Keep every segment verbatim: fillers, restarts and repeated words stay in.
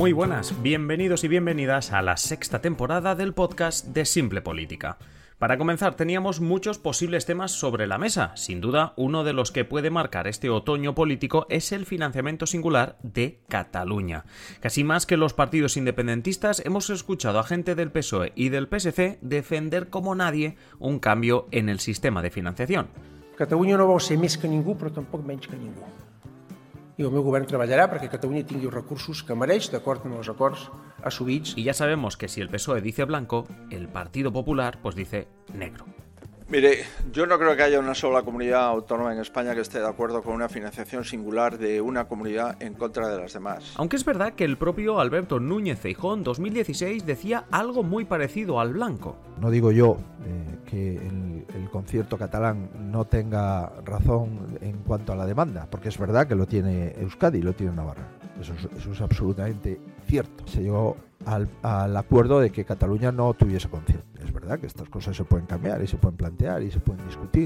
Muy buenas, bienvenidos y bienvenidas a la sexta temporada del podcast de Simple Política. Para comenzar, teníamos muchos posibles temas sobre la mesa. Sin duda, uno de los que puede marcar este otoño político es el financiamiento singular de Cataluña. Casi más que los partidos independentistas, hemos escuchado a gente del P S O E y del P S C defender como nadie un cambio en el sistema de financiación. Catalunya no vol ser més que ningú, però tampoc menys que ningú. I el meu govern treballarà perquè Catalunya tingui els recursos que mereix, d'acord amb els acords assumits. Y ya sabemos que si el P S O E dice blanco, el Partido Popular pues dice negro. Mire, yo no creo que haya una sola comunidad autónoma en España que esté de acuerdo con una financiación singular de una comunidad en contra de las demás. Aunque es verdad que el propio Alberto Núñez Feijóo en dos mil dieciséis decía algo muy parecido al blanco. No digo yo eh, que el, el concierto catalán no tenga razón en cuanto a la demanda, porque es verdad que lo tiene Euskadi y lo tiene Navarra. Eso es, eso es absolutamente cierto. Se llegó al, al acuerdo de que Cataluña no tuviese concierto. Es verdad que estas cosas se pueden cambiar y se pueden plantear y se pueden discutir.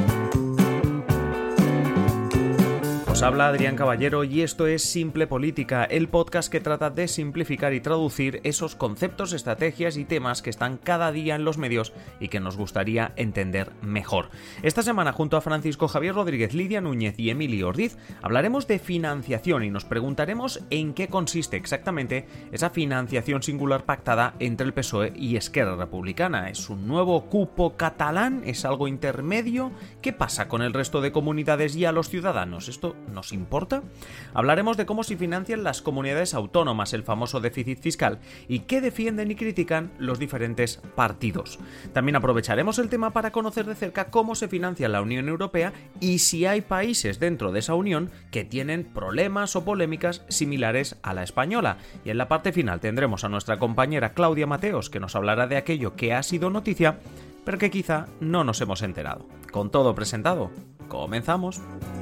Os habla Adrián Caballero y esto es Simple Política, el podcast que trata de simplificar y traducir esos conceptos, estrategias y temas que están cada día en los medios y que nos gustaría entender mejor. Esta semana, junto a Francisco Javier Rodríguez, Lidia Núñez y Emilio Ordiz, hablaremos de financiación y nos preguntaremos en qué consiste exactamente esa financiación singular pactada entre el P S O E y Esquerra Republicana. ¿Es un nuevo cupo catalán? ¿Es algo intermedio? ¿Qué pasa con el resto de comunidades y a los ciudadanos? ¿Esto nos importa? Hablaremos de cómo se financian las comunidades autónomas, el famoso déficit fiscal, y qué defienden y critican los diferentes partidos. También aprovecharemos el tema para conocer de cerca cómo se financia la Unión Europea y si hay países dentro de esa Unión que tienen problemas o polémicas similares a la española. Y en la parte final tendremos a nuestra compañera Claudia Mateos, que nos hablará de aquello que ha sido noticia, pero que quizá no nos hemos enterado. Con todo presentado, comenzamos.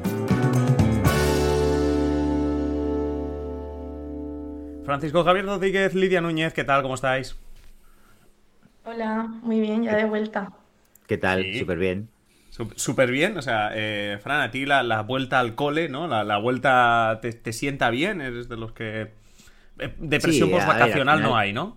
Francisco Javier Rodríguez, Lidia Núñez, ¿qué tal? ¿Cómo estáis? Hola, muy bien, ya de vuelta. ¿Qué tal? Sí. Súper bien. Súper bien, o sea, eh, Fran, a ti la, la vuelta al cole, ¿no? La, la vuelta te, te sienta bien, eres de los que... Eh, depresión Sí, postvacacional ver, al final... no hay, ¿no?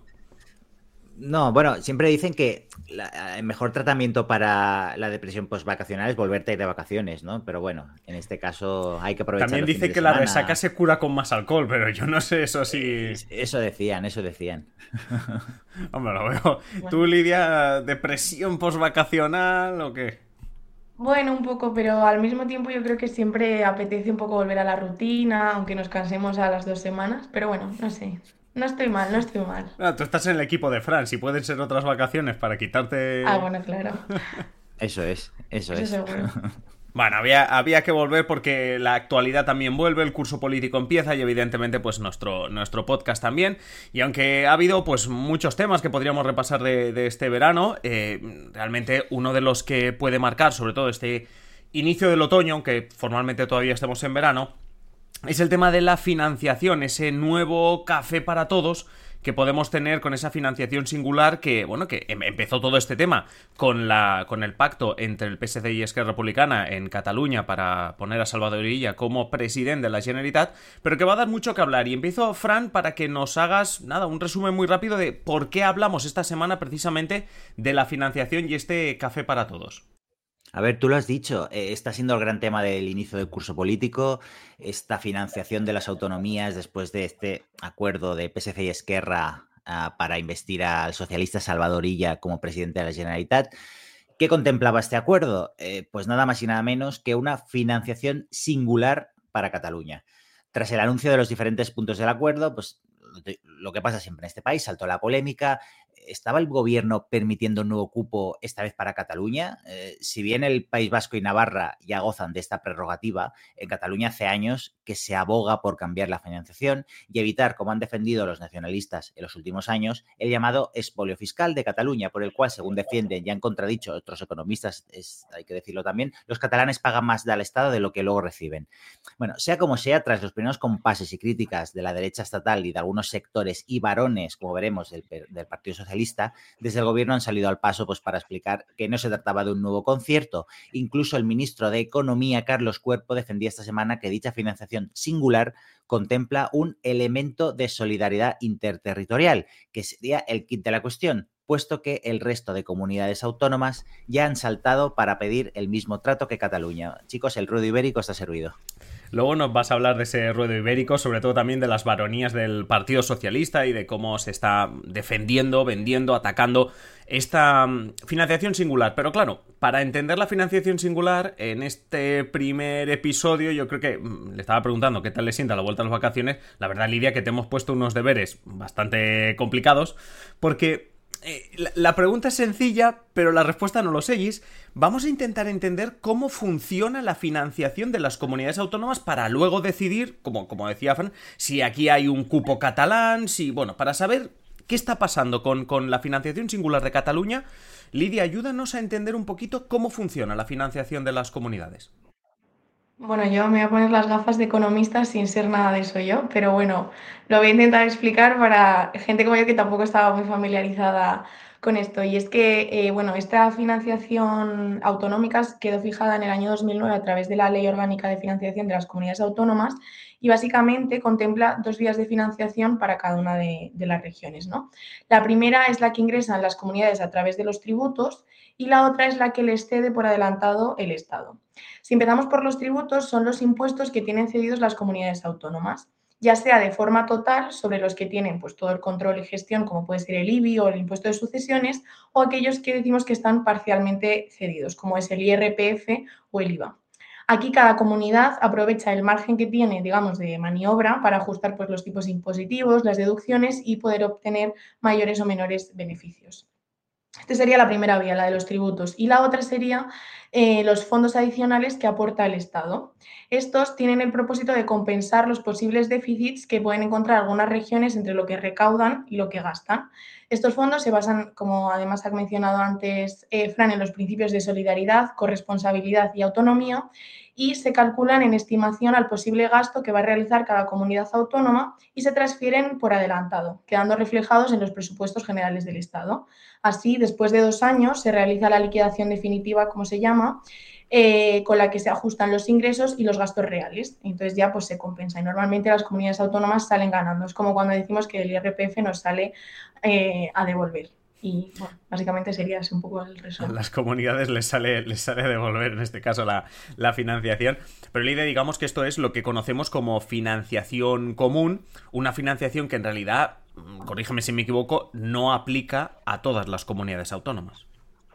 No, bueno, siempre dicen que la, el mejor tratamiento para la depresión postvacacional es volverte a ir de vacaciones, ¿no? Pero bueno, en este caso hay que aprovechar. También dice que la resaca se cura con más alcohol, pero yo no sé eso si... Eso decían, eso decían. Hombre, lo veo. ¿Tú, Lidia, depresión postvacacional o qué? Bueno, un poco, pero al mismo tiempo yo creo que siempre apetece un poco volver a la rutina, aunque nos cansemos a las dos semanas, pero bueno, no sé. No estoy mal, no estoy mal. No, tú estás en el equipo de Fran, si pueden ser otras vacaciones para quitarte... Ah, bueno, claro. Eso es, eso, Eso es. seguro. Bueno, había, había que volver porque la actualidad también vuelve, el curso político empieza y evidentemente pues nuestro, nuestro podcast también. Y aunque ha habido pues muchos temas que podríamos repasar de, de este verano, eh, realmente uno de los que puede marcar sobre todo este inicio del otoño, aunque formalmente todavía estemos en verano, es el tema de la financiación, ese nuevo café para todos que podemos tener con esa financiación singular que, bueno, que empezó todo este tema con la con el pacto entre el P S C y Esquerra Republicana en Cataluña para poner a Salvador Illa como presidente de la Generalitat, pero que va a dar mucho que hablar. Y empiezo, Fran, para que nos hagas, nada, un resumen muy rápido de por qué hablamos esta semana precisamente de la financiación y este café para todos. A ver, tú lo has dicho, eh, está siendo el gran tema del inicio del curso político, esta financiación de las autonomías después de este acuerdo de P S C y Esquerra uh, para investir al socialista Salvador Illa como presidente de la Generalitat. ¿Qué contemplaba este acuerdo? Eh, pues nada más y nada menos que una financiación singular para Cataluña. Tras el anuncio de los diferentes puntos del acuerdo, pues lo que pasa siempre en este país, saltó la polémica. ¿Estaba el gobierno permitiendo un nuevo cupo esta vez para Cataluña? Eh, si bien el País Vasco y Navarra ya gozan de esta prerrogativa, en Cataluña hace años que se aboga por cambiar la financiación y evitar, como han defendido los nacionalistas en los últimos años, el llamado expolio fiscal de Cataluña, por el cual, según defienden y han contradicho otros economistas, es, hay que decirlo también, los catalanes pagan más al Estado de lo que luego reciben. Bueno, sea como sea, tras los primeros compases y críticas de la derecha estatal y de algunos sectores y varones, como veremos, del, del Partido Socialista Socialista, desde el gobierno han salido al paso pues, para explicar que no se trataba de un nuevo concierto. Incluso el ministro de Economía, Carlos Cuerpo, defendía esta semana que dicha financiación singular contempla un elemento de solidaridad interterritorial, que sería el kit de la cuestión, puesto que el resto de comunidades autónomas ya han saltado para pedir el mismo trato que Cataluña. Chicos, el ruedo ibérico está servido. Luego nos vas a hablar de ese ruedo ibérico, sobre todo también de las baronías del Partido Socialista y de cómo se está defendiendo, vendiendo, atacando esta financiación singular. Pero claro, para entender la financiación singular, en este primer episodio yo creo que le estaba preguntando qué tal le sienta la vuelta a las vacaciones. La verdad, Lidia, que te hemos puesto unos deberes bastante complicados, porque Eh, la, la pregunta es sencilla, pero la respuesta no lo seguís. Vamos a intentar entender cómo funciona la financiación de las comunidades autónomas para luego decidir, como, como decía Fran, si aquí hay un cupo catalán, si, bueno, para saber qué está pasando con, con la financiación singular de Cataluña. Lidia, ayúdanos a entender un poquito cómo funciona la financiación de las comunidades. Bueno, yo me voy a poner las gafas de economista sin ser nada de eso yo, pero bueno, lo voy a intentar explicar para gente como yo que tampoco estaba muy familiarizada con esto. Y es que, eh, bueno, esta financiación autonómica quedó fijada en el año dos mil nueve a través de la Ley Orgánica de Financiación de las Comunidades Autónomas y básicamente contempla dos vías de financiación para cada una de, de las regiones, ¿no? La primera es la que ingresan las comunidades a través de los tributos y la otra es la que les cede por adelantado el Estado. Si empezamos por los tributos, son los impuestos que tienen cedidos las comunidades autónomas, ya sea de forma total sobre los que tienen pues, todo el control y gestión, como puede ser el I B I o el impuesto de sucesiones, o aquellos que decimos que están parcialmente cedidos, como es el I R P F o el I V A. Aquí cada comunidad aprovecha el margen que tiene, digamos, de maniobra para ajustar pues, los tipos impositivos, las deducciones y poder obtener mayores o menores beneficios. Esta sería la primera vía, la de los tributos. Y la otra sería eh, los fondos adicionales que aporta el Estado. Estos tienen el propósito de compensar los posibles déficits que pueden encontrar algunas regiones entre lo que recaudan y lo que gastan. Estos fondos se basan, como además ha mencionado antes eh, Fran, en los principios de solidaridad, corresponsabilidad y autonomía, y se calculan en estimación al posible gasto que va a realizar cada comunidad autónoma y se transfieren por adelantado, quedando reflejados en los presupuestos generales del Estado. Así, después de dos años, se realiza la liquidación definitiva, como se llama, eh, con la que se ajustan los ingresos y los gastos reales. Entonces ya pues, se compensa y normalmente las comunidades autónomas salen ganando. Es como cuando decimos que el I R P F nos sale eh, a devolver. Y bueno, básicamente sería ese un poco el resumen. A las comunidades les sale, les sale devolver, en este caso, la, la financiación. Pero Lidia, digamos que esto es lo que conocemos como financiación común, una financiación que en realidad, corrígeme si me equivoco, no aplica a todas las comunidades autónomas.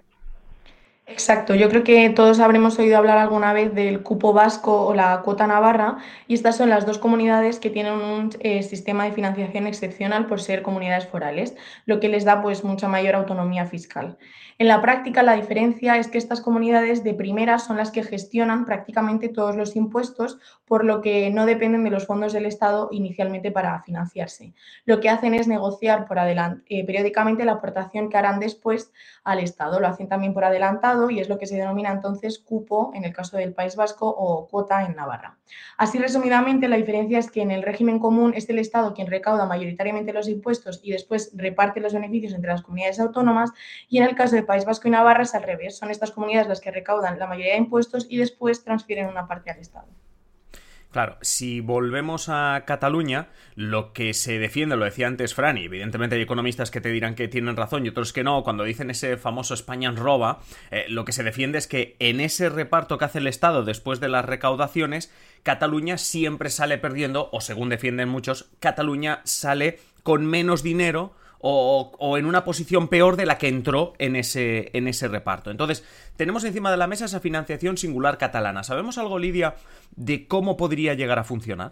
Exacto, yo creo que todos habremos oído hablar alguna vez del cupo vasco o la cuota navarra y estas son las dos comunidades que tienen un eh, sistema de financiación excepcional por ser comunidades forales, lo que les da pues mucha mayor autonomía fiscal. En la práctica la diferencia es que estas comunidades de primera son las que gestionan prácticamente todos los impuestos, por lo que no dependen de los fondos del Estado inicialmente para financiarse. Lo que hacen es negociar por adelante, eh, periódicamente la aportación que harán después al Estado. Lo hacen también por adelantado y es lo que se denomina entonces cupo en el caso del País Vasco o cuota en Navarra. Así resumidamente la diferencia es que en el régimen común es el Estado quien recauda mayoritariamente los impuestos y después reparte los beneficios entre las comunidades autónomas y en el caso del País Vasco y Navarra es al revés, son estas comunidades las que recaudan la mayoría de impuestos y después transfieren una parte al Estado. Claro, si volvemos a Cataluña, lo que se defiende, lo decía antes Fran, y evidentemente hay economistas que te dirán que tienen razón y otros que no, cuando dicen ese famoso España ens roba, eh, lo que se defiende es que en ese reparto que hace el Estado después de las recaudaciones, Cataluña siempre sale perdiendo, o según defienden muchos, Cataluña sale con menos dinero O, o en una posición peor de la que entró en ese, en ese reparto. Entonces, tenemos encima de la mesa esa financiación singular catalana. ¿Sabemos algo, Lidia, de cómo podría llegar a funcionar?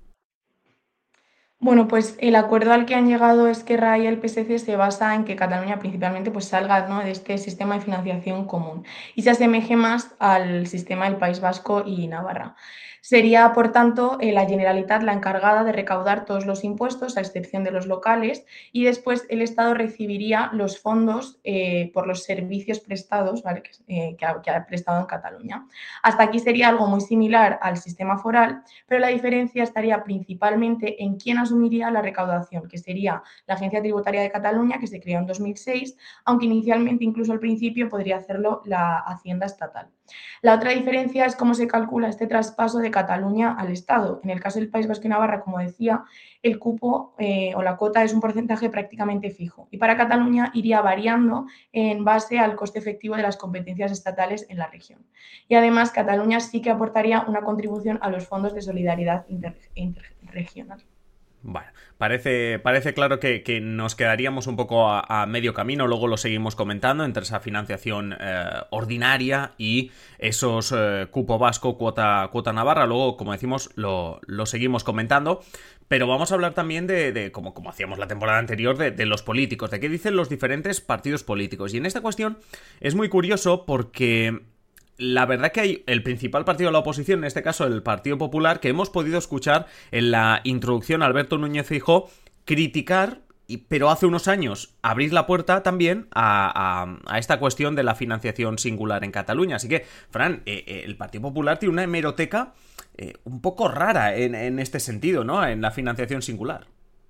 Bueno, pues el acuerdo al que han llegado Esquerra y el P S C se basa en que Cataluña principalmente pues, salga, ¿no?, de este sistema de financiación común y se asemeje más al sistema del País Vasco y Navarra. Sería, por tanto, eh, la Generalitat la encargada de recaudar todos los impuestos, a excepción de los locales, y después el Estado recibiría los fondos eh, por los servicios prestados, ¿vale?, que, eh, que, ha, que ha prestado en Cataluña. Hasta aquí sería algo muy similar al sistema foral, pero la diferencia estaría principalmente en quién asumiría la recaudación, que sería la Agencia Tributaria de Cataluña, que se creó en dos mil seis, aunque inicialmente, incluso al principio, podría hacerlo la Hacienda estatal. La otra diferencia es cómo se calcula este traspaso de Cataluña al Estado. En el caso del País Vasco y Navarra, como decía, el cupo eh, o la cuota es un porcentaje prácticamente fijo y para Cataluña iría variando en base al coste efectivo de las competencias estatales en la región. Y además, Cataluña sí que aportaría una contribución a los fondos de solidaridad inter- interregional. Bueno, parece, parece claro que, que nos quedaríamos un poco a, a medio camino, luego lo seguimos comentando, entre esa financiación eh, ordinaria y esos eh, cupo vasco, cuota, cuota navarra, luego, como decimos, lo, lo seguimos comentando, pero vamos a hablar también de, de como, como hacíamos la temporada anterior, de, de los políticos, de qué dicen los diferentes partidos políticos. Y en esta cuestión es muy curioso porque la verdad que hay el principal partido de la oposición, en este caso el Partido Popular, que hemos podido escuchar en la introducción a Alberto Núñez Feijóo criticar, pero hace unos años abrir la puerta también a, a, a esta cuestión de la financiación singular en Cataluña. Así que, Fran, eh, eh, el Partido Popular tiene una hemeroteca eh, un poco rara en, en este sentido, ¿no? En la financiación singular.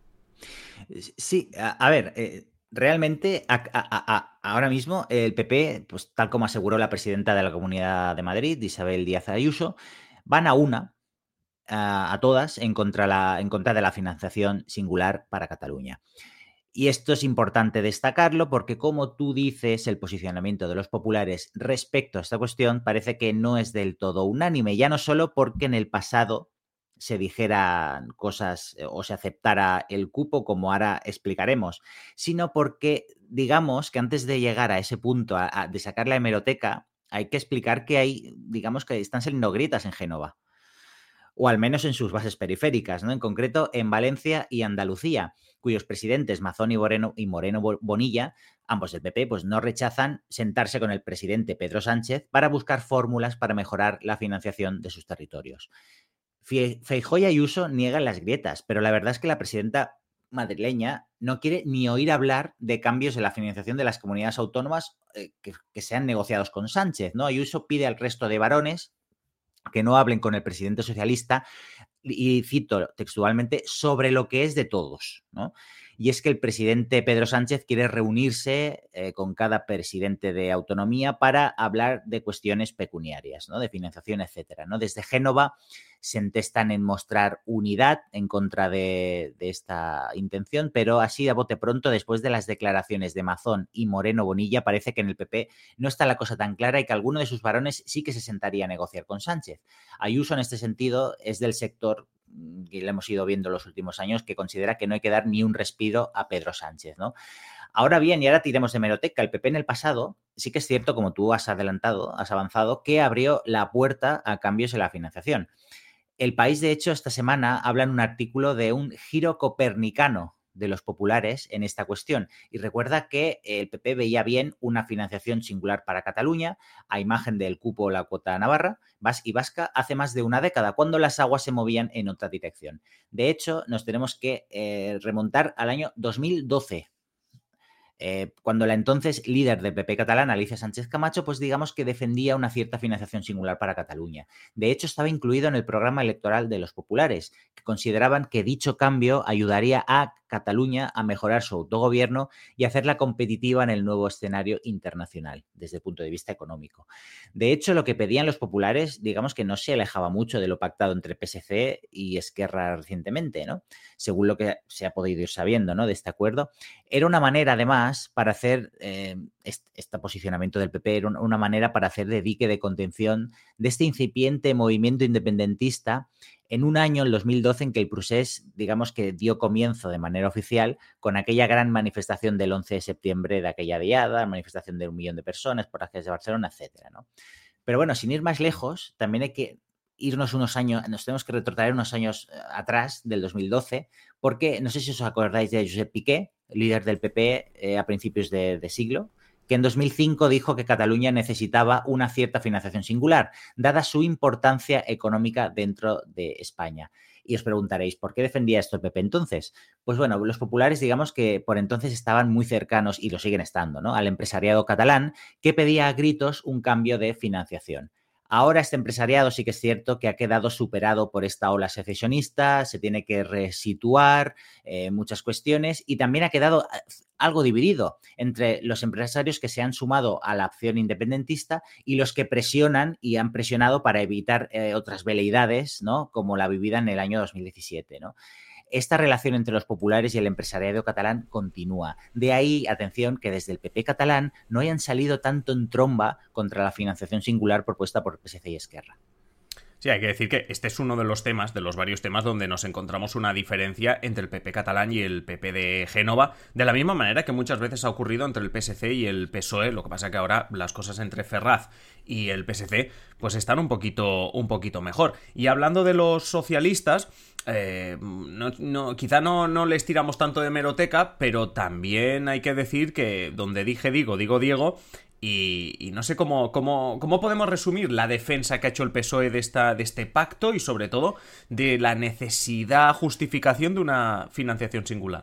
Sí, a, a ver... Eh... Realmente, a, a, a, ahora mismo, el P P, pues tal como aseguró la presidenta de la Comunidad de Madrid, Isabel Díaz Ayuso, van a una, a, a todas, en contra, la, en contra de la financiación singular para Cataluña. Y esto es importante destacarlo porque, como tú dices, el posicionamiento de los populares respecto a esta cuestión parece que no es del todo unánime, ya no solo porque en el pasado se dijeran cosas o se aceptara el cupo, como ahora explicaremos, sino porque, digamos, que antes de llegar a ese punto a, a, de sacar la hemeroteca, hay que explicar que hay, digamos, que están saliendo grietas en Génova, o al menos en sus bases periféricas, ¿no? En concreto, en Valencia y Andalucía, cuyos presidentes Mazón y Moreno, y Moreno Bonilla, ambos del P P, pues no rechazan sentarse con el presidente Pedro Sánchez para buscar fórmulas para mejorar la financiación de sus territorios. Feijóo y Ayuso niegan las grietas, pero la verdad es que la presidenta madrileña no quiere ni oír hablar de cambios en la financiación de las comunidades autónomas eh, que, que sean negociados con Sánchez, ¿no? Ayuso pide al resto de varones que no hablen con el presidente socialista y cito textualmente, sobre lo que es de todos, ¿no? Y es que el presidente Pedro Sánchez quiere reunirse eh, con cada presidente de autonomía para hablar de cuestiones pecuniarias, ¿no? De financiación, etcétera, ¿no? Desde Génova se entestan en mostrar unidad en contra de, de esta intención, pero así a bote pronto, después de las declaraciones de Mazón y Moreno Bonilla, parece que en el P P no está la cosa tan clara y que alguno de sus varones sí que se sentaría a negociar con Sánchez. Ayuso, en este sentido, es del sector que lo hemos ido viendo en los últimos años, que considera que no hay que dar ni un respiro a Pedro Sánchez, ¿no? Ahora bien, y ahora tiremos de hemeroteca, el P P en el pasado, sí que es cierto, como tú has adelantado, has avanzado, que abrió la puerta a cambios en la financiación. El País, de hecho, esta semana habla en un artículo de un giro copernicano de los populares en esta cuestión y recuerda que el P P veía bien una financiación singular para Cataluña a imagen del cupo o la cuota navarra y vasca hace más de una década, cuando las aguas se movían en otra dirección. De hecho, nos tenemos que eh, remontar al año dos mil doce. Eh, cuando la entonces líder del P P catalán, Alicia Sánchez Camacho, pues digamos que defendía una cierta financiación singular para Cataluña. De hecho, estaba incluido en el programa electoral de los populares, que consideraban que dicho cambio ayudaría a Cataluña a mejorar su autogobierno y hacerla competitiva en el nuevo escenario internacional, desde el punto de vista económico. De hecho, lo que pedían los populares, digamos que no se alejaba mucho de lo pactado entre P S C y Esquerra recientemente, ¿no? Según lo que se ha podido ir sabiendo, ¿no?, de este acuerdo. Era una manera, además, para hacer eh, este, este posicionamiento del P P, era una manera para hacer de dique de contención de este incipiente movimiento independentista en un año, el dos mil doce, en que el procés, digamos que dio comienzo de manera oficial con aquella gran manifestación del once de septiembre de aquella diada, manifestación de un millón de personas por las calles de Barcelona, etcétera, ¿no? Pero bueno, sin ir más lejos, también hay que irnos unos años, nos tenemos que retrotraer unos años atrás, del dos mil doce, porque no sé si os acordáis de Josep Piqué, líder del P P eh, a principios de, de siglo, que en dos mil cinco dijo que Cataluña necesitaba una cierta financiación singular, dada su importancia económica dentro de España. Y os preguntaréis, ¿por qué defendía esto el P P entonces? Pues bueno, los populares, digamos que por entonces estaban muy cercanos, y lo siguen estando, ¿no?, al empresariado catalán, que pedía a gritos un cambio de financiación. Ahora este empresariado sí que es cierto que ha quedado superado por esta ola secesionista, se tiene que resituar eh, muchas cuestiones y también ha quedado algo dividido entre los empresarios que se han sumado a la opción independentista y los que presionan y han presionado para evitar eh, otras veleidades, ¿no?, como la vivida en el año dos mil diecisiete, ¿no? Esta relación entre los populares y el empresariado catalán continúa. De ahí, atención, que desde el P P catalán no hayan salido tanto en tromba contra la financiación singular propuesta por P S C y Esquerra. Sí, hay que decir que este es uno de los temas, de los varios temas donde nos encontramos una diferencia entre el P P catalán y el P P de Génova, de la misma manera que muchas veces ha ocurrido entre el P S C y el P S O E, lo que pasa que ahora las cosas entre Ferraz y el P S C pues están un poquito, un poquito mejor. Y hablando de los socialistas, eh, no, no, quizá no, no les tiramos tanto de hemeroteca, pero también hay que decir que donde dije digo, digo Diego. Y, y no sé cómo, cómo, cómo podemos resumir la defensa que ha hecho el P S O E de, esta, de este pacto y sobre todo de la necesidad, justificación de una financiación singular.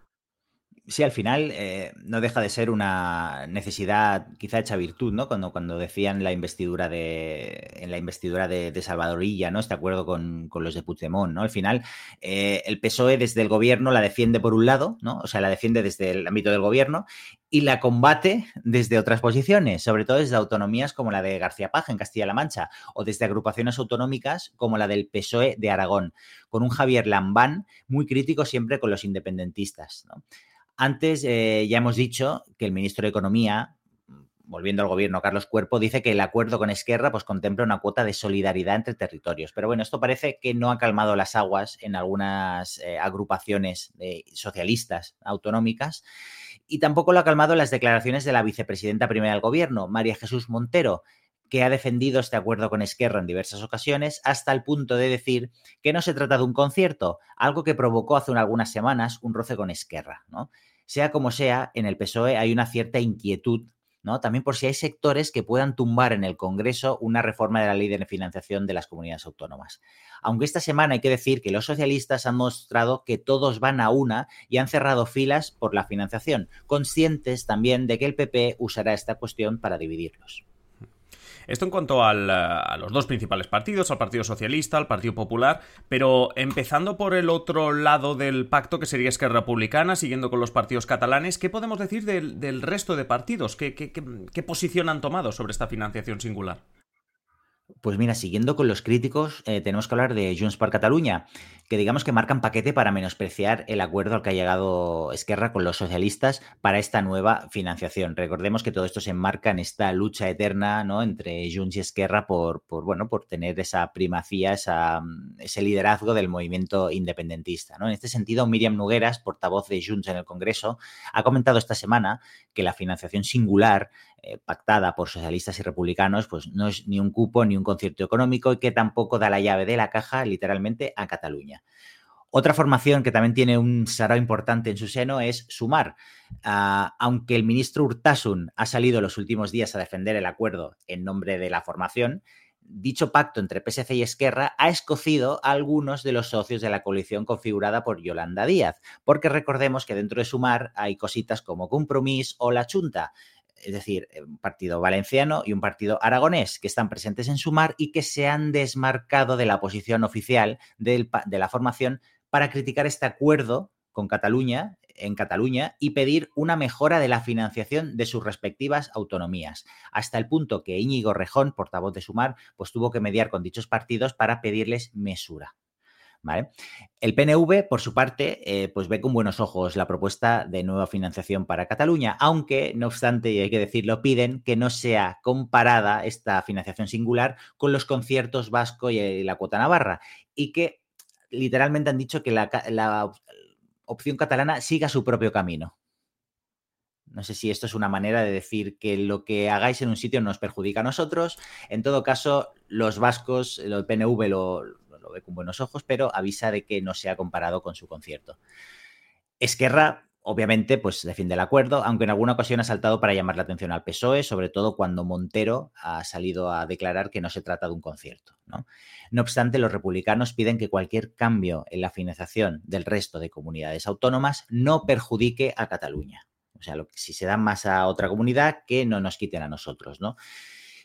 Sí, al final eh, no deja de ser una necesidad quizá hecha virtud, ¿no? Cuando, cuando decían la investidura de, en la investidura de, de Salvador Illa, ¿no? Este acuerdo con, con los de Puigdemont, ¿no? Al final eh, el P S O E desde el gobierno la defiende por un lado, ¿no? O sea, la defiende desde el ámbito del gobierno y la combate desde otras posiciones, sobre todo desde autonomías como la de García Paje en Castilla-La Mancha o desde agrupaciones autonómicas como la del P S O E de Aragón, con un Javier Lambán muy crítico siempre con los independentistas, ¿no? Antes eh, ya hemos dicho que el ministro de Economía, volviendo al gobierno, Carlos Cuerpo, dice que el acuerdo con Esquerra pues, contempla una cuota de solidaridad entre territorios. Pero bueno, esto parece que no ha calmado las aguas en algunas eh, agrupaciones de socialistas autonómicas y tampoco lo ha calmado las declaraciones de la vicepresidenta primera del gobierno, María Jesús Montero, que ha defendido este acuerdo con Esquerra en diversas ocasiones hasta el punto de decir que no se trata de un concierto, algo que provocó hace algunas semanas un roce con Esquerra, ¿no? Sea como sea, en el P S O E hay una cierta inquietud, ¿no? También por si hay sectores que puedan tumbar en el Congreso una reforma de la ley de financiación de las comunidades autónomas. Aunque esta semana hay que decir que los socialistas han mostrado que todos van a una y han cerrado filas por la financiación, conscientes también de que el P P usará esta cuestión para dividirlos. Esto en cuanto al, a los dos principales partidos, al Partido Socialista, al Partido Popular, pero empezando por el otro lado del pacto, que sería Esquerra Republicana, siguiendo con los partidos catalanes, ¿qué podemos decir del, del resto de partidos? ¿Qué, qué, qué, qué posición han tomado sobre esta financiación singular? Pues mira, siguiendo con los críticos, eh, tenemos que hablar de Junts per Catalunya, que digamos que marcan paquete para menospreciar el acuerdo al que ha llegado Esquerra con los socialistas para esta nueva financiación. Recordemos que todo esto se enmarca en esta lucha eterna, ¿no?, entre Junts y Esquerra por, por, bueno, por tener esa primacía, esa, ese liderazgo del movimiento independentista, ¿no? En este sentido, Míriam Nogueras, portavoz de Junts en el Congreso, ha comentado esta semana que la financiación singular eh, pactada por socialistas y republicanos pues no es ni un cupo ni un concierto económico y que tampoco da la llave de la caja literalmente a Cataluña. Otra formación que también tiene un sarao importante en su seno es Sumar. Uh, aunque el ministro Urtasun ha salido los últimos días a defender el acuerdo en nombre de la formación, dicho pacto entre P S C y Esquerra ha escocido a algunos de los socios de la coalición configurada por Yolanda Díaz, porque recordemos que dentro de Sumar hay cositas como Compromís o La Chunta, es decir, un partido valenciano y un partido aragonés que están presentes en Sumar y que se han desmarcado de la posición oficial del, de la formación para criticar este acuerdo con Cataluña, en Cataluña, y pedir una mejora de la financiación de sus respectivas autonomías, hasta el punto que Íñigo Rejón, portavoz de Sumar, pues tuvo que mediar con dichos partidos para pedirles mesura. ¿Vale? El P N V, por su parte, eh, pues ve con buenos ojos la propuesta de nueva financiación para Cataluña, aunque, no obstante, y hay que decirlo, piden que no sea comparada esta financiación singular con los conciertos vasco y la cuota navarra, y que literalmente han dicho que la, la opción catalana siga su propio camino. No sé si esto es una manera de decir que lo que hagáis en un sitio nos perjudica a nosotros. En todo caso, los vascos, el P N V lo... lo ve con buenos ojos, pero avisa de que no sea comparado con su concierto. Esquerra, obviamente, pues defiende el acuerdo, aunque en alguna ocasión ha saltado para llamar la atención al P S O E, sobre todo cuando Montero ha salido a declarar que no se trata de un concierto, ¿no? No obstante, los republicanos piden que cualquier cambio en la financiación del resto de comunidades autónomas no perjudique a Cataluña. O sea, lo que, si se dan más a otra comunidad, que no nos quiten a nosotros, ¿no?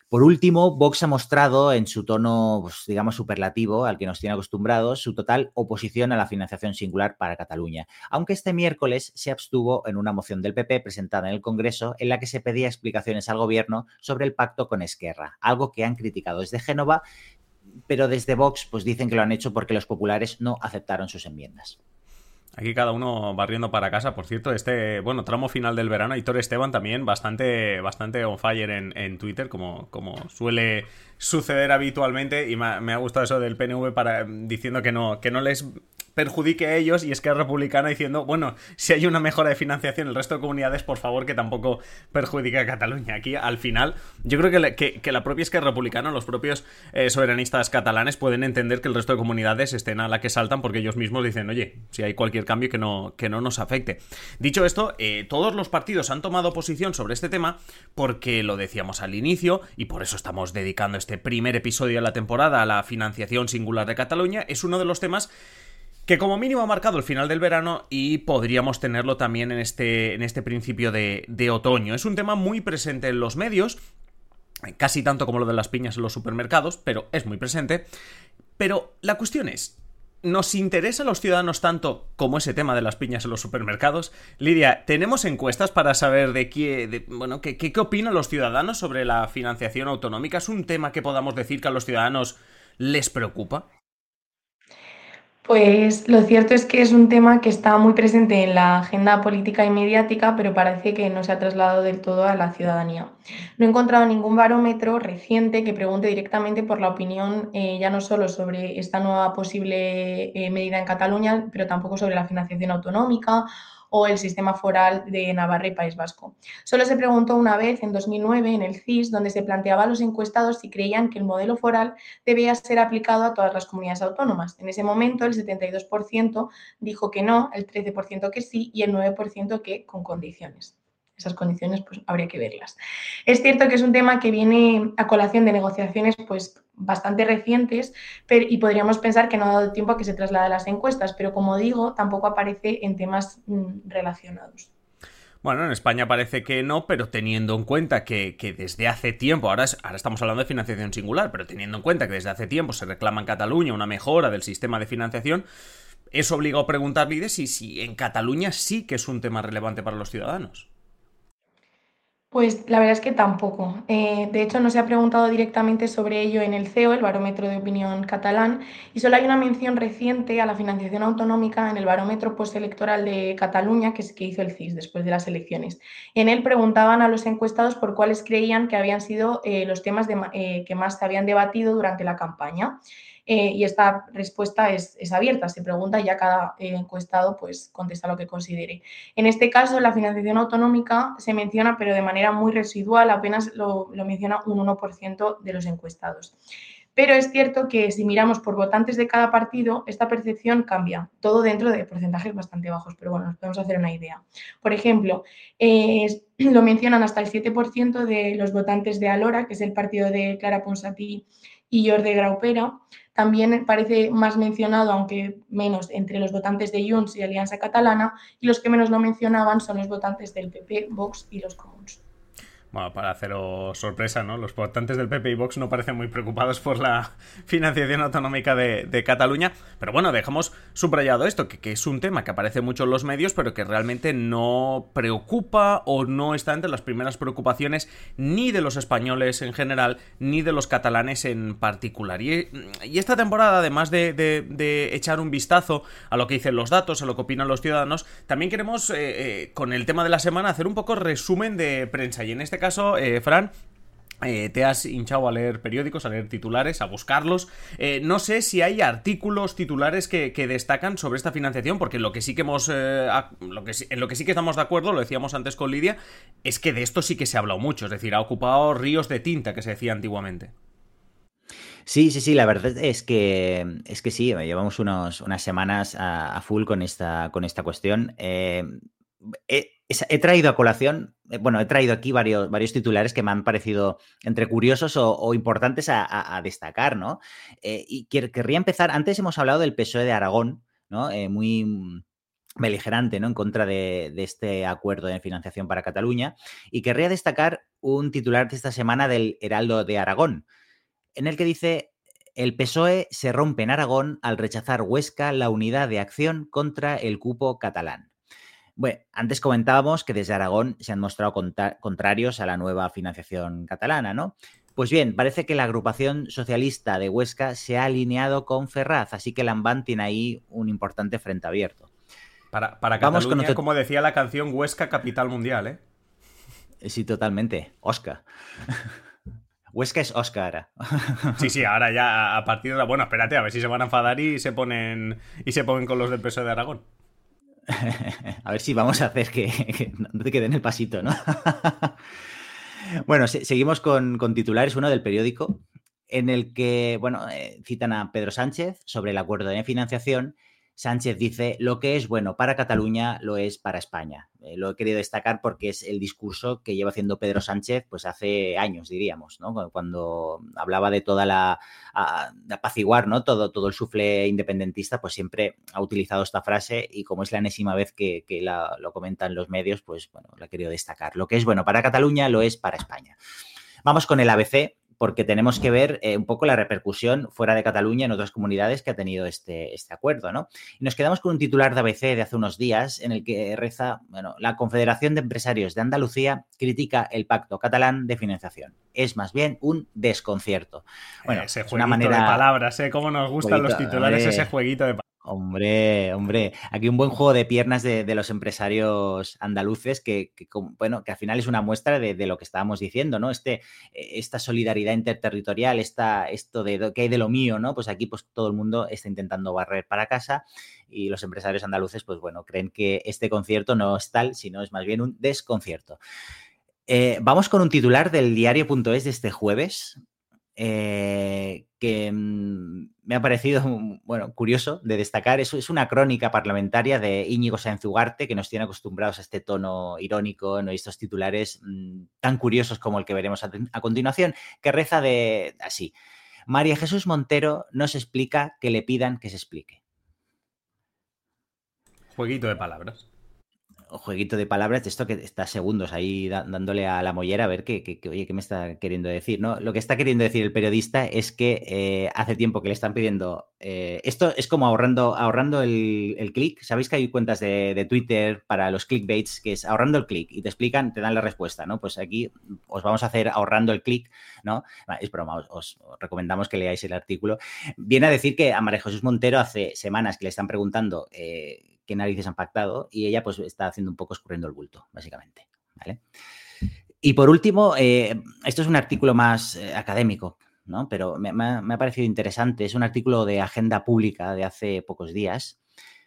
Por último, Vox ha mostrado en su tono, pues, digamos, superlativo al que nos tiene acostumbrados su total oposición a la financiación singular para Cataluña, aunque este miércoles se abstuvo en una moción del P P presentada en el Congreso en la que se pedía explicaciones al gobierno sobre el pacto con Esquerra, algo que han criticado desde Génova, pero desde Vox pues dicen que lo han hecho porque los populares no aceptaron sus enmiendas. Aquí cada uno barriendo para casa. Por cierto, este, bueno, tramo final del verano, Aitor Esteban también bastante, bastante on fire en, en Twitter, como, como suele suceder habitualmente, y me, me ha gustado eso del P N V para, diciendo que no, que no les perjudique a ellos, y Esquerra Republicana diciendo, bueno, si hay una mejora de financiación en el resto de comunidades, por favor, que tampoco perjudique a Cataluña. Aquí, al final, yo creo que, la, que, que la propia Esquerra Republicana, los propios eh, soberanistas catalanes pueden entender que el resto de comunidades estén a la que saltan, porque ellos mismos dicen, oye, si hay cualquier cambio que no, que no nos afecte. Dicho esto, eh, todos los partidos han tomado posición sobre este tema porque lo decíamos al inicio, y por eso estamos dedicando este primer episodio de la temporada a la financiación singular de Cataluña. Es uno de los temas que como mínimo ha marcado el final del verano, y podríamos tenerlo también en este, en este principio de, de otoño. Es un tema muy presente en los medios, casi tanto como lo de las piñas en los supermercados, pero es muy presente. Pero la cuestión es, ¿nos interesa a los ciudadanos tanto como ese tema de las piñas en los supermercados? Lidia, ¿tenemos encuestas para saber de qué, de, bueno, qué, qué, qué opinan los ciudadanos sobre la financiación autonómica? ¿Es un tema que podamos decir que a los ciudadanos les preocupa? Pues lo cierto es que es un tema que está muy presente en la agenda política y mediática, pero parece que no se ha trasladado del todo a la ciudadanía. No he encontrado ningún barómetro reciente que pregunte directamente por la opinión, eh, ya no solo sobre esta nueva posible eh, medida en Cataluña, pero tampoco sobre la financiación autonómica o el sistema foral de Navarra y País Vasco. Solo se preguntó una vez, en dos mil nueve, en el C I S, donde se planteaba a los encuestados si creían que el modelo foral debía ser aplicado a todas las comunidades autónomas. En ese momento, el setenta y dos por ciento dijo que no, el trece por ciento que sí y el nueve por ciento que con condiciones. Esas condiciones, pues, habría que verlas. Es cierto que es un tema que viene a colación de negociaciones, pues, bastante recientes, pero, y podríamos pensar que no ha dado tiempo a que se traslade a las encuestas, pero, como digo, tampoco aparece en temas mmm, relacionados. Bueno, en España parece que no, pero teniendo en cuenta que, que desde hace tiempo, ahora, es, ahora estamos hablando de financiación singular, pero teniendo en cuenta que desde hace tiempo se reclama en Cataluña una mejora del sistema de financiación, es obligado preguntarle si, si en Cataluña sí que es un tema relevante para los ciudadanos. Pues la verdad es que tampoco. Eh, de hecho, no se ha preguntado directamente sobre ello en el C E O, el Barómetro de Opinión Catalán, y solo hay una mención reciente a la financiación autonómica en el Barómetro Postelectoral de Cataluña, que, es, que hizo el C I S después de las elecciones. En él preguntaban a los encuestados por cuáles creían que habían sido eh, los temas de, eh, que más se habían debatido durante la campaña. Eh, y esta respuesta es, es abierta, se pregunta y ya cada eh, encuestado pues, contesta lo que considere. En este caso, la financiación autonómica se menciona, pero de manera muy residual, apenas lo, lo menciona un uno por ciento de los encuestados. Pero es cierto que si miramos por votantes de cada partido, esta percepción cambia, todo dentro de porcentajes bastante bajos, pero bueno, nos podemos hacer una idea. Por ejemplo, eh, lo mencionan hasta el siete por ciento de los votantes de Alora, que es el partido de Clara Ponsatí y Jordi Graupera. También parece más mencionado, aunque menos, entre los votantes de Junts y Alianza Catalana, y los que menos lo mencionaban son los votantes del P P, Vox y los Comuns. Bueno, para haceros sorpresa, ¿no? Los votantes del P P y Vox no parecen muy preocupados por la financiación autonómica de, de Cataluña. Pero bueno, dejamos subrayado esto, que, que es un tema que aparece mucho en los medios, pero que realmente no preocupa o no está entre las primeras preocupaciones ni de los españoles en general, ni de los catalanes en particular. Y, y esta temporada, además de, de, de echar un vistazo a lo que dicen los datos, a lo que opinan los ciudadanos, también queremos, eh, eh, con el tema de la semana, hacer un poco resumen de prensa. Y en este caso, eh, Fran, eh, te has hinchado a leer periódicos, a leer titulares, a buscarlos. Eh, no sé si hay artículos, titulares que, que destacan sobre esta financiación, porque lo que sí que hemos, eh, lo que, en lo que sí que estamos de acuerdo, lo decíamos antes con Lidia, es que de esto sí que se ha hablado mucho, es decir, ha ocupado ríos de tinta, que se decía antiguamente. Sí, sí, sí, la verdad es que es que sí, llevamos unos, unas semanas a, a full con esta, con esta cuestión. Eh, he, he traído a colación, bueno, he traído aquí varios, varios titulares que me han parecido entre curiosos o, o importantes a, a, a destacar, ¿no? Eh, y quer, querría empezar, antes hemos hablado del P S O E de Aragón, ¿no? Eh, muy... beligerante, ¿no?, en contra de, de este acuerdo de financiación para Cataluña. Y querría destacar un titular de esta semana del Heraldo de Aragón, en el que dice: el P S O E se rompe en Aragón al rechazar Huesca la unidad de acción contra el cupo catalán. Bueno, antes comentábamos que desde Aragón se han mostrado contra- contrarios a la nueva financiación catalana, ¿no? Pues bien, parece que la agrupación socialista de Huesca se ha alineado con Ferraz, así que Lambán tiene ahí un importante frente abierto. Para, para Vamos Cataluña, con otro... como decía la canción, Huesca capital mundial, ¿eh? Sí, totalmente. Oscar. Huesca es Oscar. Sí, sí, ahora ya a partir de... Bueno, espérate, a ver si se van a enfadar y se ponen y se ponen con los del P S O E de Aragón. A ver si vamos a hacer que, que no te queden el pasito, ¿no? Bueno, se, seguimos con, con titulares, uno del periódico, en el que, bueno, eh, citan a Pedro Sánchez sobre el acuerdo de financiación. Sánchez dice: lo que es bueno para Cataluña lo es para España. Eh, lo he querido destacar porque es el discurso que lleva haciendo Pedro Sánchez pues hace años, diríamos, ¿no? Cuando hablaba de toda la... A, de apaciguar, ¿no?, todo, todo el sufle independentista, pues siempre ha utilizado esta frase, y como es la enésima vez que, que la, lo comentan los medios, pues bueno, la he querido destacar. Lo que es bueno para Cataluña lo es para España. Vamos con el A B C, porque tenemos que ver eh, un poco la repercusión fuera de Cataluña en otras comunidades que ha tenido este, este acuerdo, ¿no? Y nos quedamos con un titular de A B C de hace unos días en el que reza: bueno, la Confederación de Empresarios de Andalucía critica el pacto catalán de financiación. Es más bien un desconcierto. Bueno, ese es jueguito una manera... de palabras, ¿eh? Cómo nos gustan jueguito, los titulares, eh... ese jueguito de palabras. Hombre, hombre, aquí un buen juego de piernas de, de los empresarios andaluces que, que, bueno, que al final es una muestra de, de lo que estábamos diciendo, ¿no? Este, esta solidaridad interterritorial, esta, esto de que hay de lo mío, ¿no? Pues aquí pues todo el mundo está intentando barrer para casa, y los empresarios andaluces, pues bueno, creen que este concierto no es tal, sino es más bien un desconcierto. Eh, vamos con un titular del diario punto es de este jueves, Eh, que mmm, me ha parecido, bueno, curioso de destacar. Es, es una crónica parlamentaria de Íñigo Sáenz Ugarte, que nos tiene acostumbrados a este tono irónico, ¿no?, y estos titulares mmm, tan curiosos como el que veremos a, a continuación, que reza de así: María Jesús Montero nos explica que le pidan que se explique. Jueguito de palabras. Jueguito de palabras de esto que está segundos ahí da, dándole a la mollera a ver qué, qué, qué, oye, qué me está queriendo decir, ¿no? Lo que está queriendo decir el periodista es que eh, hace tiempo que le están pidiendo... Eh, esto es como ahorrando, ahorrando el, el clic. ¿Sabéis que hay cuentas de, de Twitter para los clickbaits que es ahorrando el clic y te explican, te dan la respuesta, ¿no? Pues aquí os vamos a hacer ahorrando el clic, ¿no? Es broma, os, os recomendamos que leáis el artículo. Viene a decir que a María Jesús Montero hace semanas que le están preguntando... Eh, qué narices han pactado, y ella pues está haciendo un poco escurriendo el bulto, básicamente, ¿vale? Y por último, eh, esto es un artículo más eh, académico, ¿no? Pero me, me, ha, me ha parecido interesante. Es un artículo de Agenda Pública de hace pocos días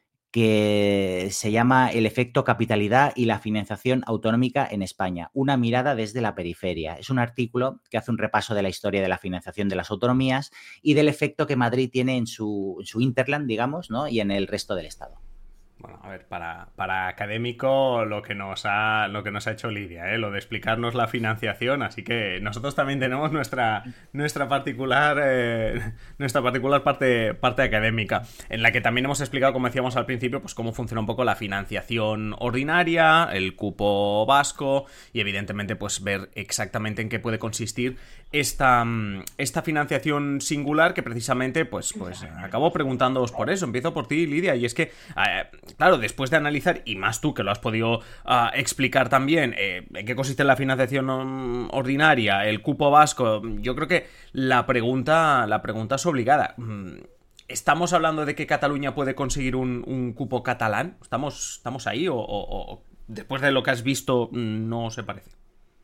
que se llama El efecto capitalidad y la financiación autonómica en España, una mirada desde la periferia. Es un artículo que hace un repaso de la historia de la financiación de las autonomías y del efecto que Madrid tiene en su, en su hinterland, digamos, ¿no?, y en el resto del Estado. Bueno, a ver, para, para académico lo que nos ha lo que nos ha hecho Lidia, ¿eh? Lo de explicarnos la financiación, así que nosotros también tenemos nuestra nuestra particular eh, nuestra particular parte parte académica, en la que también hemos explicado, como decíamos al principio, pues cómo funciona un poco la financiación ordinaria, el cupo vasco, y evidentemente pues ver exactamente en qué puede consistir esta, esta financiación singular, que precisamente pues pues acabo preguntándoos por eso. Empiezo por ti, Lidia, y es que eh, claro, después de analizar, y más tú que lo has podido uh, explicar también, eh, en qué consiste la financiación um, ordinaria, el cupo vasco, yo creo que la pregunta, la pregunta es obligada. ¿Estamos hablando de que Cataluña puede conseguir un, un cupo catalán? ¿Estamos, estamos ahí o, o, o después de lo que has visto no se parece?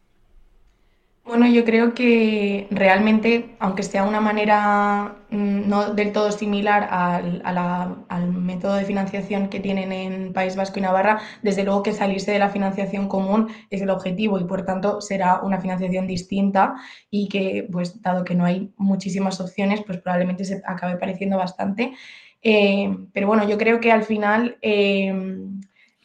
Bueno, yo creo que realmente, aunque sea una manera mmm, no del todo similar al, a la, al método de financiación que tienen en País Vasco y Navarra, desde luego que salirse de la financiación común es el objetivo, y por tanto será una financiación distinta, y que, pues dado que no hay muchísimas opciones, pues probablemente se acabe pareciendo bastante. Eh, pero bueno, yo creo que al final... Eh,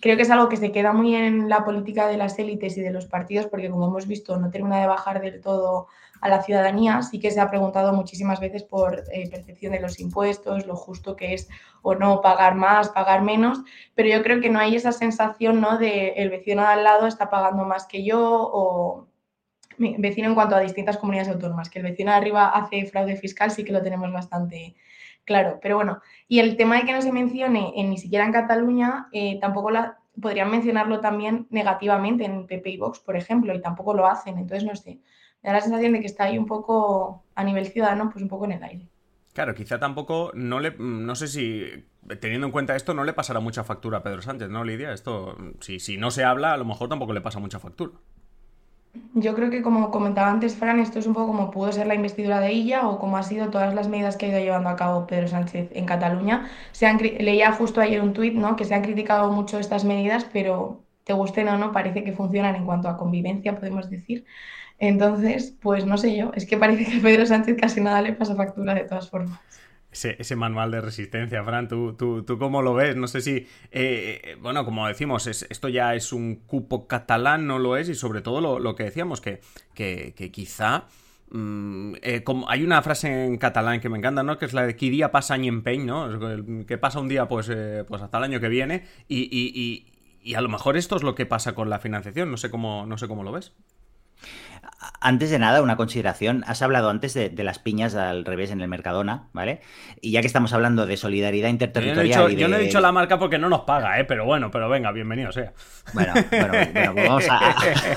creo que es algo que se queda muy en la política de las élites y de los partidos, porque como hemos visto no termina de bajar del todo a la ciudadanía. Sí que se ha preguntado muchísimas veces por eh, percepción de los impuestos, lo justo que es o no pagar más, pagar menos, pero yo creo que no hay esa sensación, ¿no?, de el vecino de al lado está pagando más que yo, o mi vecino en cuanto a distintas comunidades autónomas, que el vecino de arriba hace fraude fiscal sí que lo tenemos bastante claro. Pero bueno, y el tema de que no se mencione en, ni siquiera en Cataluña, eh, tampoco la, podrían mencionarlo también negativamente en P P y Vox, por ejemplo, y tampoco lo hacen. Entonces, no sé, me da la sensación de que está ahí un poco, a nivel ciudadano, pues un poco en el aire. Claro, quizá tampoco, no le, no sé si, teniendo en cuenta esto, no le pasará mucha factura a Pedro Sánchez, ¿no, Lidia? Esto, si, si no se habla, a lo mejor tampoco le pasa mucha factura. Yo creo que, como comentaba antes Fran, esto es un poco como pudo ser la investidura de Illa o como ha sido todas las medidas que ha ido llevando a cabo Pedro Sánchez en Cataluña. Se han, leía justo ayer un tuit, ¿no?, que se han criticado mucho estas medidas, pero te gusten o no, parece que funcionan en cuanto a convivencia, podemos decir. Entonces, pues no sé yo, es que parece que a Pedro Sánchez casi nada le pasa factura de todas formas. Ese, ese manual de resistencia, Fran, ¿tú, tú, tú cómo lo ves? No sé si, eh, bueno, como decimos, es, esto ya es un cupo catalán, no lo es, y sobre todo lo, lo que decíamos, que, que, que quizá... Mm, eh, como hay una frase en catalán que me encanta, ¿no?, que es la de "qui dia passa any empeny", ¿no?, que pasa un día pues, eh, pues hasta el año que viene, y, y, y, y a lo mejor esto es lo que pasa con la financiación, no sé cómo, no sé cómo lo ves. Antes de nada, una consideración. Has hablado antes de, de las piñas al revés en el Mercadona, ¿vale? Y ya que estamos hablando de solidaridad interterritorial... Yo no he dicho, y de... yo no he dicho la marca porque no nos paga, ¿eh? Pero bueno, pero venga, bienvenido sea. Bueno, bueno, bueno, pues vamos a...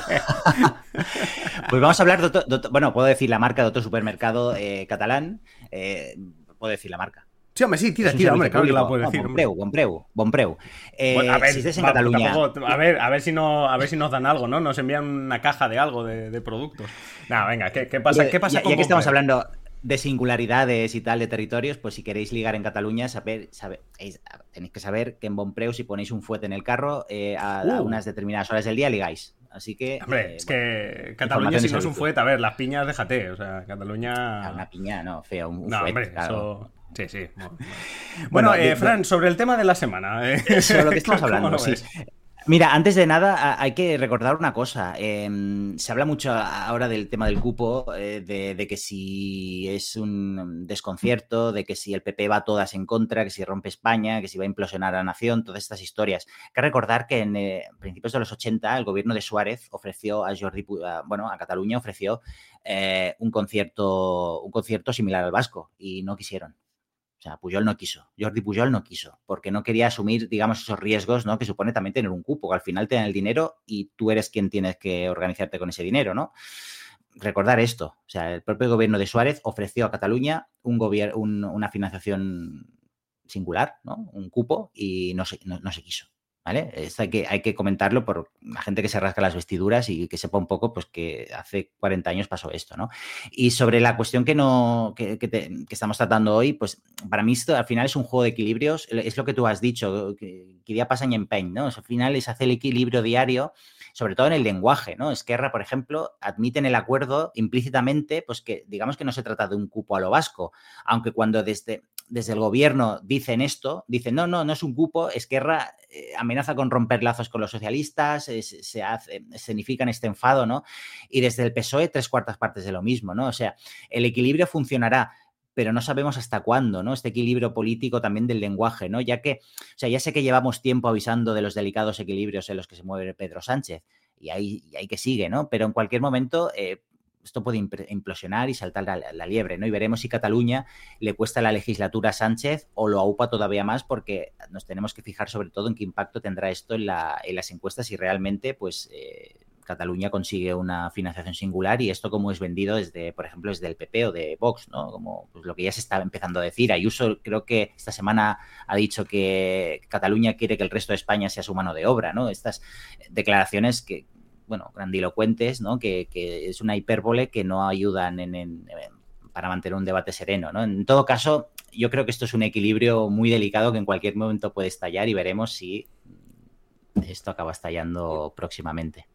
pues vamos a hablar de otro, de otro... Bueno, puedo decir la marca de otro supermercado eh, catalán. Eh, puedo decir la marca. Sí, hombre, sí, tira, tira, hombre, claro que la puedes no, decir. Bonpreu, Bonpreu, Bonpreu. Eh, bueno, a ver, si estés en va, Cataluña... Tampoco, a ver, a ver si no, a ver si nos dan algo, ¿no? Nos envían una caja de algo, de, de productos. Nada, venga, ¿qué, qué pasa, ¿qué pasa ya, con ya que Bonpreu? estamos hablando de singularidades y tal, de territorios, pues si queréis ligar en Cataluña, saber, saber, tenéis que saber que en Bonpreu, si ponéis un fuete en el carro, eh, a, uh. a unas determinadas horas del día ligáis. Así que... Hombre, eh, es bueno, que Cataluña si no es un fuete, a ver, las piñas déjate, o sea, Cataluña... Una piña, no, feo, un, un no, fuete, hombre, claro. Eso... Sí, sí. Bueno, bueno eh, de, Fran, de... sobre el tema de la semana. Eh. Sobre lo que estamos hablando, sí. Mira, antes de nada hay que recordar una cosa. Eh, se habla mucho ahora del tema del cupo, eh, de, de que si es un desconcierto, de que si el P P va todas en contra, que si rompe España, que si va a implosionar a la nación, todas estas historias. Hay que recordar que en eh, principios de los ochenta el gobierno de Suárez ofreció a Jordi, a, bueno, a Cataluña ofreció eh, un concierto, un concierto similar al vasco y no quisieron. O sea, Pujol no quiso, Jordi Pujol no quiso, porque no quería asumir, digamos, esos riesgos, ¿no?, que supone también tener un cupo, que al final te dan el dinero y tú eres quien tienes que organizarte con ese dinero, ¿no? Recordar esto, o sea, el propio gobierno de Suárez ofreció a Cataluña un gobier- un, una financiación singular, ¿no?, un cupo, y no se, no, no se quiso. ¿Vale? Esto hay que, hay que comentarlo por la gente que se rasca las vestiduras y que sepa un poco pues que hace cuarenta años pasó esto, ¿no? Y sobre la cuestión que, no, que, que, te, que estamos tratando hoy, pues para mí esto al final es un juego de equilibrios, es lo que tú has dicho, que, que día pasa y empeñ, ¿no? O sea, al final es hacer el equilibrio diario, sobre todo en el lenguaje, ¿no? Esquerra, por ejemplo, admite en el acuerdo implícitamente pues que digamos que no se trata de un cupo a lo vasco, aunque cuando desde... desde el gobierno dicen esto, dicen no, no, no es un cupo, Esquerra eh, amenaza con romper lazos con los socialistas, eh, se, se hace, escenifican este enfado, ¿no? Y desde el P S O E tres cuartas partes de lo mismo, ¿no? O sea, el equilibrio funcionará, pero no sabemos hasta cuándo, ¿no? Este equilibrio político también del lenguaje, ¿no? Ya que, o sea, ya sé que llevamos tiempo avisando de los delicados equilibrios en los que se mueve Pedro Sánchez, y ahí, y ahí que sigue, ¿no? Pero en cualquier momento... Eh, esto puede implosionar y saltar la, la liebre, ¿no? Y veremos si Cataluña le cuesta la legislatura a Sánchez o lo aupa todavía más, porque nos tenemos que fijar sobre todo en qué impacto tendrá esto en, la, en las encuestas y realmente, pues, eh, Cataluña consigue una financiación singular y esto como es vendido desde, por ejemplo, desde el P P o de Vox, ¿no? Como pues, lo que ya se está empezando a decir. Ayuso creo que esta semana ha dicho que Cataluña quiere que el resto de España sea su mano de obra, ¿no? Estas declaraciones que bueno, grandilocuentes, ¿no? Que, que es una hipérbole que no ayudan en, en, en, para mantener un debate sereno, ¿no? En todo caso, yo creo que esto es un equilibrio muy delicado que en cualquier momento puede estallar y veremos si esto acaba estallando próximamente.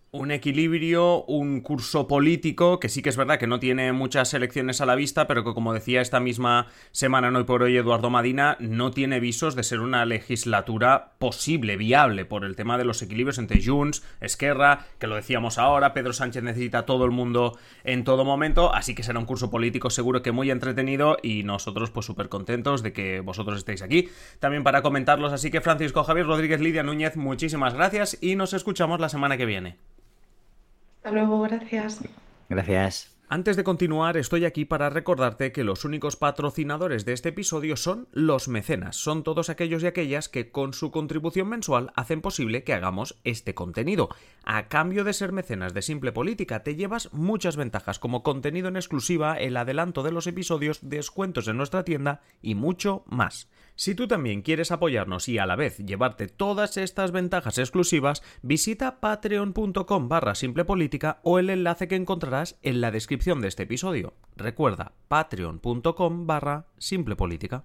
Un equilibrio, un curso político que sí que es verdad que no tiene muchas elecciones a la vista, pero que, como decía esta misma semana, no hoy por hoy, Eduardo Madina, no tiene visos de ser una legislatura posible, viable, por el tema de los equilibrios entre Junts, Esquerra, que lo decíamos ahora, Pedro Sánchez necesita a todo el mundo en todo momento, así que será un curso político seguro que muy entretenido y nosotros pues súper contentos de que vosotros estéis aquí también para comentarlos, así que Francisco Javier Rodríguez, Lidia Núñez, muchísimas gracias y nos escuchamos la semana que viene. Hasta luego, gracias. Gracias. Antes de continuar, estoy aquí para recordarte que los únicos patrocinadores de este episodio son los mecenas. Son todos aquellos y aquellas que con su contribución mensual hacen posible que hagamos este contenido. A cambio de ser mecenas de Simple Política, te llevas muchas ventajas como contenido en exclusiva, el adelanto de los episodios, descuentos en nuestra tienda y mucho más. Si tú también quieres apoyarnos y a la vez llevarte todas estas ventajas exclusivas, visita patreon.com barra simplepolítica o el enlace que encontrarás en la descripción de este episodio. Recuerda, patreon.com barra simplepolítica.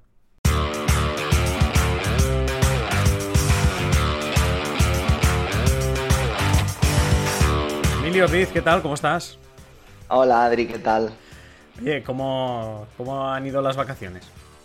Emilio Riz, ¿qué tal? ¿Cómo estás? Hola Adri, ¿qué tal? Oye, ¿cómo, cómo han ido las vacaciones?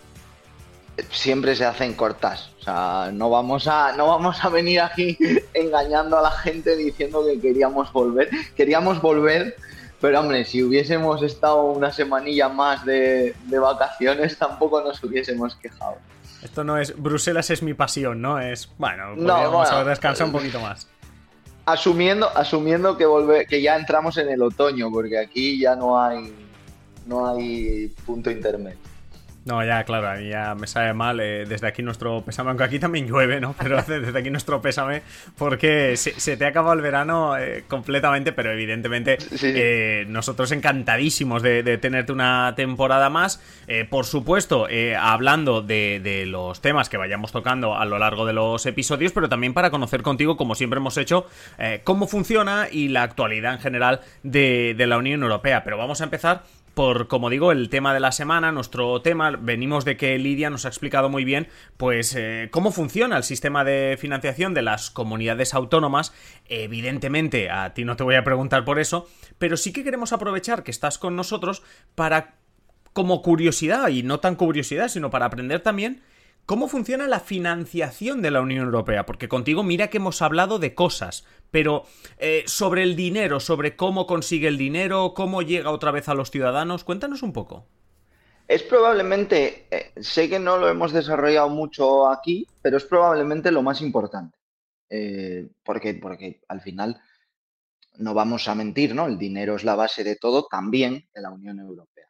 Siempre se hacen cortas, o sea, no vamos a no vamos a venir aquí engañando a la gente diciendo que queríamos volver, queríamos volver, pero hombre, si hubiésemos estado una semanilla más de, de vacaciones tampoco nos hubiésemos quejado. Esto no es Bruselas es mi pasión, ¿no? Es, bueno, no, vamos bueno, a descansar un poquito más. Asumiendo, asumiendo que volver, que ya entramos en el otoño, porque aquí ya no hay no hay punto intermedio. No, ya, claro, a mí ya me sabe mal. Eh, desde aquí nuestro pésame, aunque aquí también llueve, ¿no? Pero desde aquí nuestro pésame, porque se, se te ha acabado el verano eh, completamente, pero evidentemente sí. eh, nosotros encantadísimos de, de tenerte una temporada más. Eh, por supuesto, eh, hablando de, de los temas que vayamos tocando a lo largo de los episodios, pero también para conocer contigo, como siempre hemos hecho, eh, cómo funciona y la actualidad en general de, de la Unión Europea. Pero vamos a empezar por, como digo, el tema de la semana, nuestro tema. Venimos de que Lidia nos ha explicado muy bien pues eh, cómo funciona el sistema de financiación de las comunidades autónomas. Evidentemente a ti no te voy a preguntar por eso, pero sí que queremos aprovechar que estás con nosotros para, como curiosidad, y no tan curiosidad, sino para aprender también cómo funciona la financiación de la Unión Europea, porque contigo mira que hemos hablado de cosas, pero eh, sobre el dinero, sobre cómo consigue el dinero, cómo llega otra vez a los ciudadanos, cuéntanos un poco. Es probablemente, eh, sé que no lo hemos desarrollado mucho aquí, pero es probablemente lo más importante, eh, porque, porque al final no vamos a mentir, ¿no? El dinero es la base de todo, también de la Unión Europea.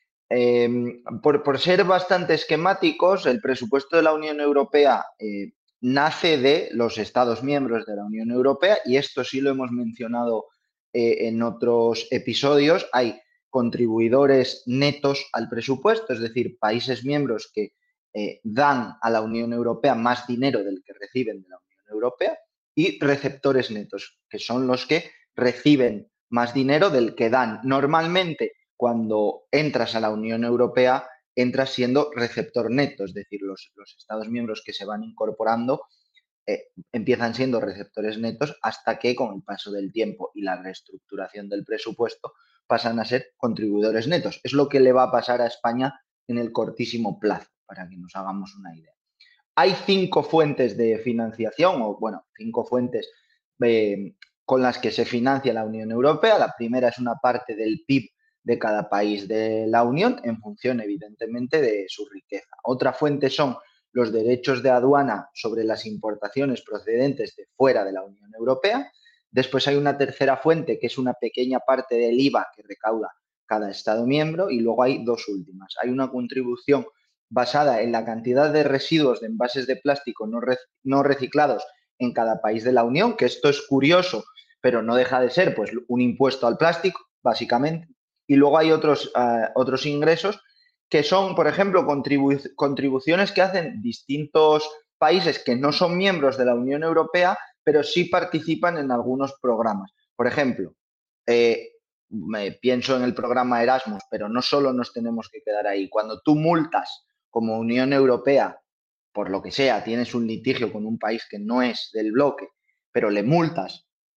Eh, por, por ser bastante esquemáticos, el presupuesto de la Unión Europea eh, nace de los Estados miembros de la Unión Europea, y esto sí lo hemos mencionado eh, en otros episodios. Hay contribuidores netos al presupuesto, es decir, países miembros que eh, dan a la Unión Europea más dinero del que reciben de la Unión Europea, y receptores netos, que son los que reciben más dinero del que dan. Normalmente, cuando entras a la Unión Europea, entras siendo receptor neto, es decir, los, los Estados miembros que se van incorporando eh, empiezan siendo receptores netos hasta que, con el paso del tiempo y la reestructuración del presupuesto, pasan a ser contribuidores netos. Es lo que le va a pasar a España en el cortísimo plazo, para que nos hagamos una idea. Hay cinco fuentes de financiación, o bueno, cinco fuentes eh, con las que se financia la Unión Europea. La primera es una parte del P I B de cada país de la Unión, en función, evidentemente, de su riqueza. Otra fuente son los derechos de aduana sobre las importaciones procedentes de fuera de la Unión Europea. Después hay una tercera fuente, que es una pequeña parte del I V A que recauda cada Estado miembro, y luego hay dos últimas. Hay una contribución basada en la cantidad de residuos de envases de plástico no, rec no reciclados en cada país de la Unión, que esto es curioso, pero no deja de ser pues un impuesto al plástico, básicamente. Y luego hay otros, uh, otros ingresos que son, por ejemplo, contribu contribuciones que hacen distintos países que no son miembros de la Unión Europea, pero sí participan en algunos programas. Por ejemplo, eh, me pienso en el programa Erasmus, pero no solo nos tenemos que quedar ahí. Cuando tú multas como Unión Europea, por lo que sea, tienes un litigio con un país que no es del bloque, pero le multas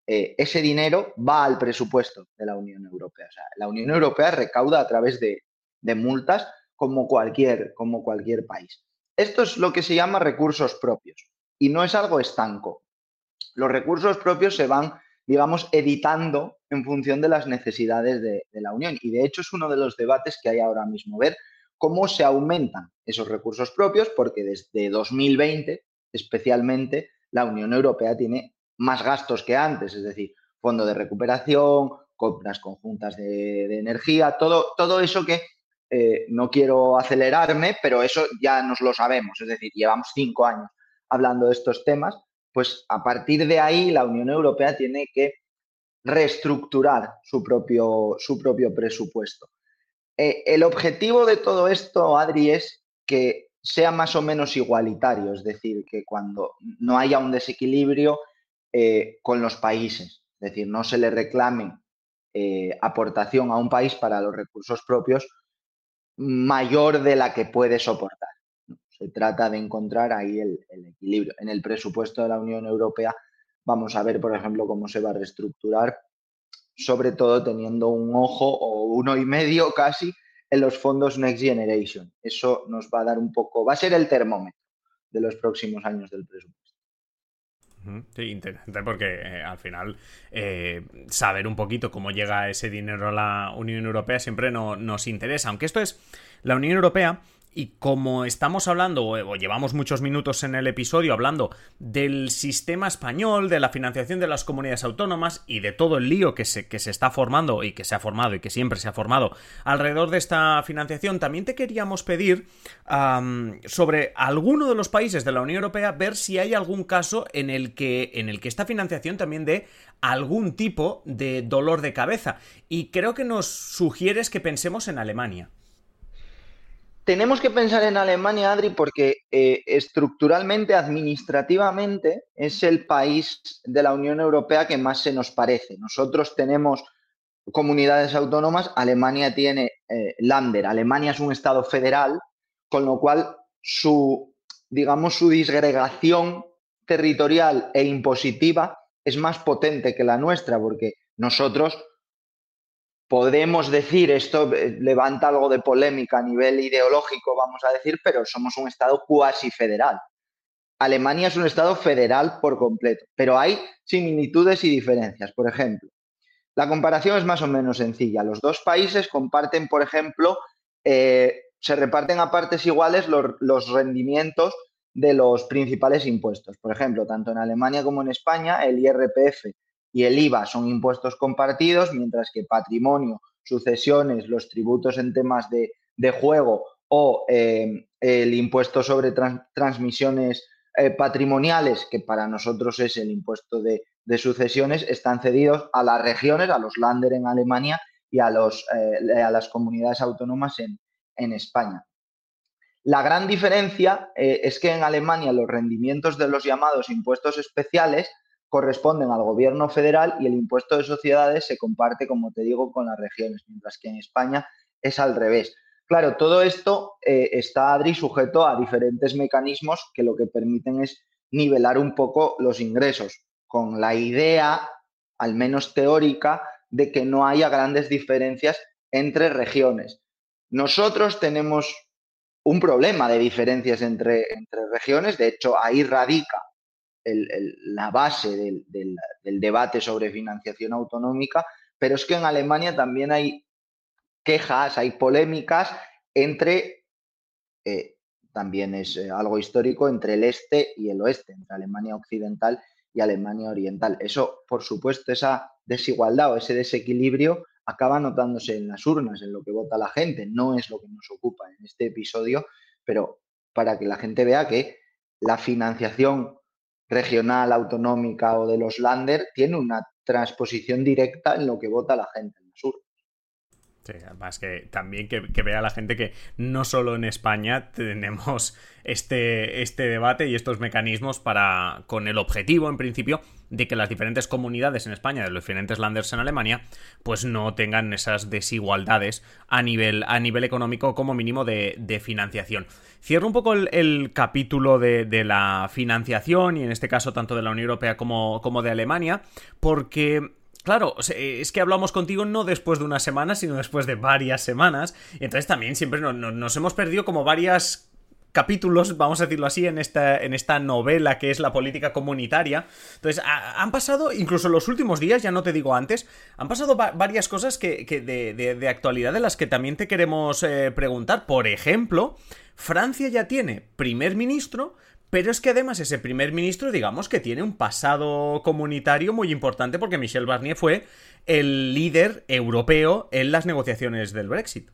eh, ese dinero va al presupuesto de la Unión Europea. O sea, la Unión Europea recauda a través de, de multas como cualquier, como cualquier país. Esto es lo que se llama recursos propios y no es algo estanco. Los recursos propios se van, digamos, editando en función de las necesidades de, de la Unión y de hecho es uno de los debates que hay ahora mismo, ver cómo se aumentan esos recursos propios, porque desde dos mil veinte, especialmente, la Unión Europea tiene más gastos que antes, es decir, fondo de recuperación, compras conjuntas de, de energía, todo, todo eso que eh, no quiero acelerarme, pero eso ya nos lo sabemos, es decir, llevamos cinco años hablando de estos temas, pues a partir de ahí la Unión Europea tiene que reestructurar su propio, su propio presupuesto. Eh, el objetivo de todo esto, Adri, es que sea más o menos igualitario, es decir, que cuando no haya un desequilibrio eh, con los países, es decir, no se le reclame eh, aportación a un país para los recursos propios mayor de la que puede soportar. Se trata de encontrar ahí el, el equilibrio. En el presupuesto de la Unión Europea vamos a ver, por ejemplo, cómo se va a reestructurar, sobre todo teniendo un ojo o uno y medio casi en los fondos Next Generation. Eso nos va a dar un poco, va a ser el termómetro de los próximos años del presupuesto. Sí, interesante porque eh, al final eh, saber un poquito cómo llega ese dinero a la Unión Europea siempre no, nos interesa, aunque esto es la Unión Europea. Y como estamos hablando, o llevamos muchos minutos en el episodio hablando del sistema español, de la financiación de las comunidades autónomas y de todo el lío que se, que se está formando y que se ha formado y que siempre se ha formado alrededor de esta financiación, también te queríamos pedir um, sobre alguno de los países de la Unión Europea, ver si hay algún caso en el que, en el que esta financiación también dé algún tipo de dolor de cabeza. Y creo que nos sugieres que pensemos en Alemania. Tenemos que pensar en Alemania, Adri, porque eh, estructuralmente, administrativamente, es el país de la Unión Europea que más se nos parece. Nosotros tenemos comunidades autónomas, Alemania tiene eh, Länder, Alemania es un estado federal, con lo cual su, digamos, su disgregación territorial e impositiva es más potente que la nuestra, porque nosotros podemos decir, esto levanta algo de polémica a nivel ideológico, vamos a decir, pero somos un estado cuasi federal. Alemania es un estado federal por completo, pero hay similitudes y diferencias. Por ejemplo, la comparación es más o menos sencilla. Los dos países comparten, por ejemplo, eh, se reparten a partes iguales los, los rendimientos de los principales impuestos. Por ejemplo, tanto en Alemania como en España, el I R P F y el I V A son impuestos compartidos, mientras que patrimonio, sucesiones, los tributos en temas de, de juego o eh, el impuesto sobre trans, transmisiones eh, patrimoniales, que para nosotros es el impuesto de, de sucesiones, están cedidos a las regiones, a los Länder en Alemania y a, los, eh, a las comunidades autónomas en, en España. La gran diferencia eh, es que en Alemania los rendimientos de los llamados impuestos especiales corresponden al gobierno federal y el impuesto de sociedades se comparte, como te digo, con las regiones, mientras que en España es al revés. Claro, todo esto eh, está, Adri, sujeto a diferentes mecanismos que lo que permiten es nivelar un poco los ingresos, con la idea, al menos teórica, de que no haya grandes diferencias entre regiones. Nosotros tenemos un problema de diferencias entre, entre regiones, de hecho, ahí radica El, el, la base del, del, del debate sobre financiación autonómica, pero es que en Alemania también hay quejas, hay polémicas entre, eh, también es eh, algo histórico, entre el este y el oeste, entre Alemania occidental y Alemania oriental. Eso, por supuesto, esa desigualdad o ese desequilibrio acaba notándose en las urnas, en lo que vota la gente. No es lo que nos ocupa en este episodio, pero para que la gente vea que la financiación regional, autonómica o de los Länder tiene una transposición directa en lo que vota la gente en el sur. Sí, además que también que, que vea la gente que no solo en España tenemos este, este debate y estos mecanismos para, con el objetivo, en principio, de que las diferentes comunidades en España, de los diferentes landers en Alemania, pues no tengan esas desigualdades a nivel, a nivel económico, como mínimo de, de financiación. Cierro un poco el, el capítulo de, de la financiación, y en este caso tanto de la Unión Europea como, como de Alemania, porque... Claro, es que hablamos contigo no después de una semana, sino después de varias semanas. Entonces también siempre nos, nos hemos perdido como varios capítulos, vamos a decirlo así, en esta, en esta novela que es la política comunitaria. Entonces ha, han pasado, incluso en los últimos días, ya no te digo antes, han pasado va varias cosas que, que de, de, de actualidad de las que también te queremos eh, preguntar. Por ejemplo, Francia ya tiene primer ministro... Pero es que además ese primer ministro, digamos que tiene un pasado comunitario muy importante porque Michel Barnier fue el líder europeo en las negociaciones del Brexit.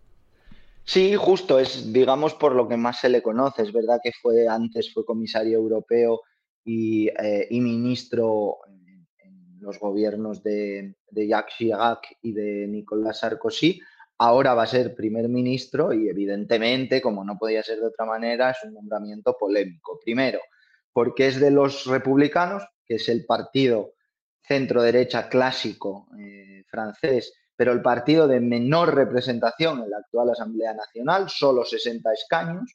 Sí, justo, es digamos por lo que más se le conoce. Es verdad que fue antes fue comisario europeo y, eh, y ministro en, en los gobiernos de, de Jacques Chirac y de Nicolas Sarkozy. Ahora va a ser primer ministro y evidentemente, como no podía ser de otra manera, es un nombramiento polémico. Primero, porque es de los republicanos, que es el partido centro-derecha clásico eh, francés, pero el partido de menor representación en la actual Asamblea Nacional, solo sesenta escaños,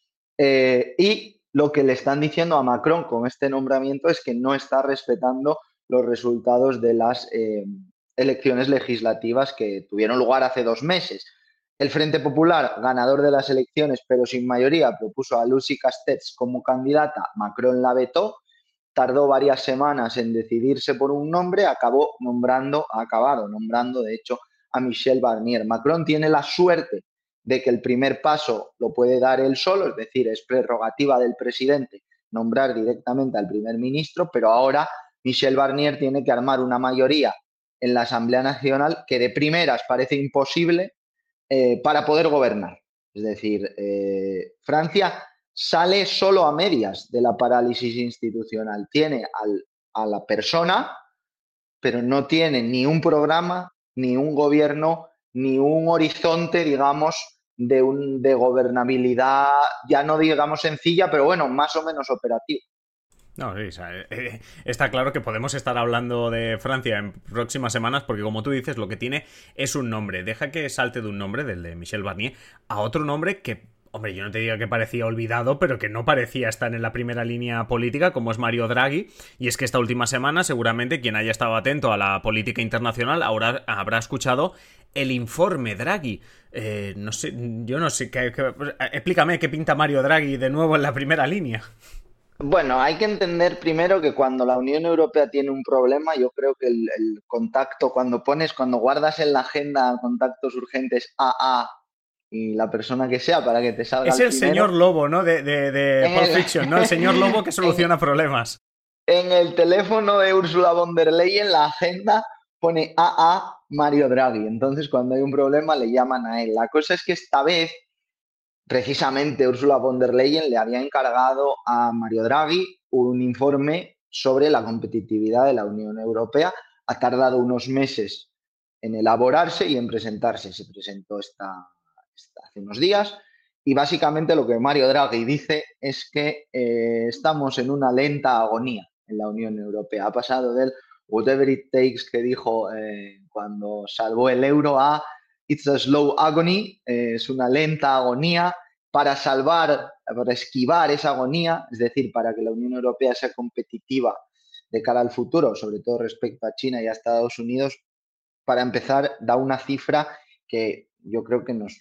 eh, y lo que le están diciendo a Macron con este nombramiento es que no está respetando los resultados de las eh, elecciones legislativas que tuvieron lugar hace dos meses. El Frente Popular, ganador de las elecciones pero sin mayoría, propuso a Lucie Castex como candidata, Macron la vetó, tardó varias semanas en decidirse por un nombre, acabó nombrando, ha acabado nombrando de hecho a Michel Barnier. Macron tiene la suerte de que el primer paso lo puede dar él solo, es decir, es prerrogativa del presidente nombrar directamente al primer ministro, pero ahora Michel Barnier tiene que armar una mayoría en la Asamblea Nacional que de primeras parece imposible eh, para poder gobernar. Es decir, eh, Francia sale solo a medias de la parálisis institucional. Tiene al, a la persona, pero no tiene ni un programa, ni un gobierno, ni un horizonte, digamos, de, un, de gobernabilidad, ya no digamos sencilla, pero bueno, más o menos operativa. No, sí, o sea, eh, está claro que podemos estar hablando de Francia en próximas semanas porque, como tú dices, lo que tiene es un nombre. Deja que salte de un nombre, del de Michel Barnier, a otro nombre que, hombre, yo no te digo que parecía olvidado, pero que no parecía estar en la primera línea política, como es Mario Draghi. Y es que esta última semana, seguramente, quien haya estado atento a la política internacional ahora habrá escuchado el informe Draghi. Eh, no sé, yo no sé, ¿qué, qué, explícame qué pinta Mario Draghi de nuevo en la primera línea. Bueno, hay que entender primero que cuando la Unión Europea tiene un problema, yo creo que el, el contacto, cuando pones, cuando guardas en la agenda contactos urgentes A A y la persona que sea para que te salga es el, el primero, señor Lobo, ¿no? De, de, de Pulp Fiction, ¿no? El señor Lobo que soluciona en, problemas. En el teléfono de Ursula von der Leyen, la agenda pone A A Mario Draghi. Entonces, cuando hay un problema, le llaman a él. La cosa es que esta vez, precisamente, Ursula von der Leyen le había encargado a Mario Draghi un informe sobre la competitividad de la Unión Europea. Ha tardado unos meses en elaborarse y en presentarse. Se presentó esta, esta hace unos días. Y básicamente lo que Mario Draghi dice es que eh, estamos en una lenta agonía en la Unión Europea. Ha pasado del whatever it takes que dijo eh, cuando salvó el euro a it's a slow agony, eh, es una lenta agonía. Para salvar, para esquivar esa agonía, es decir, para que la Unión Europea sea competitiva de cara al futuro, sobre todo respecto a China y a Estados Unidos, para empezar, da una cifra que yo creo que nos,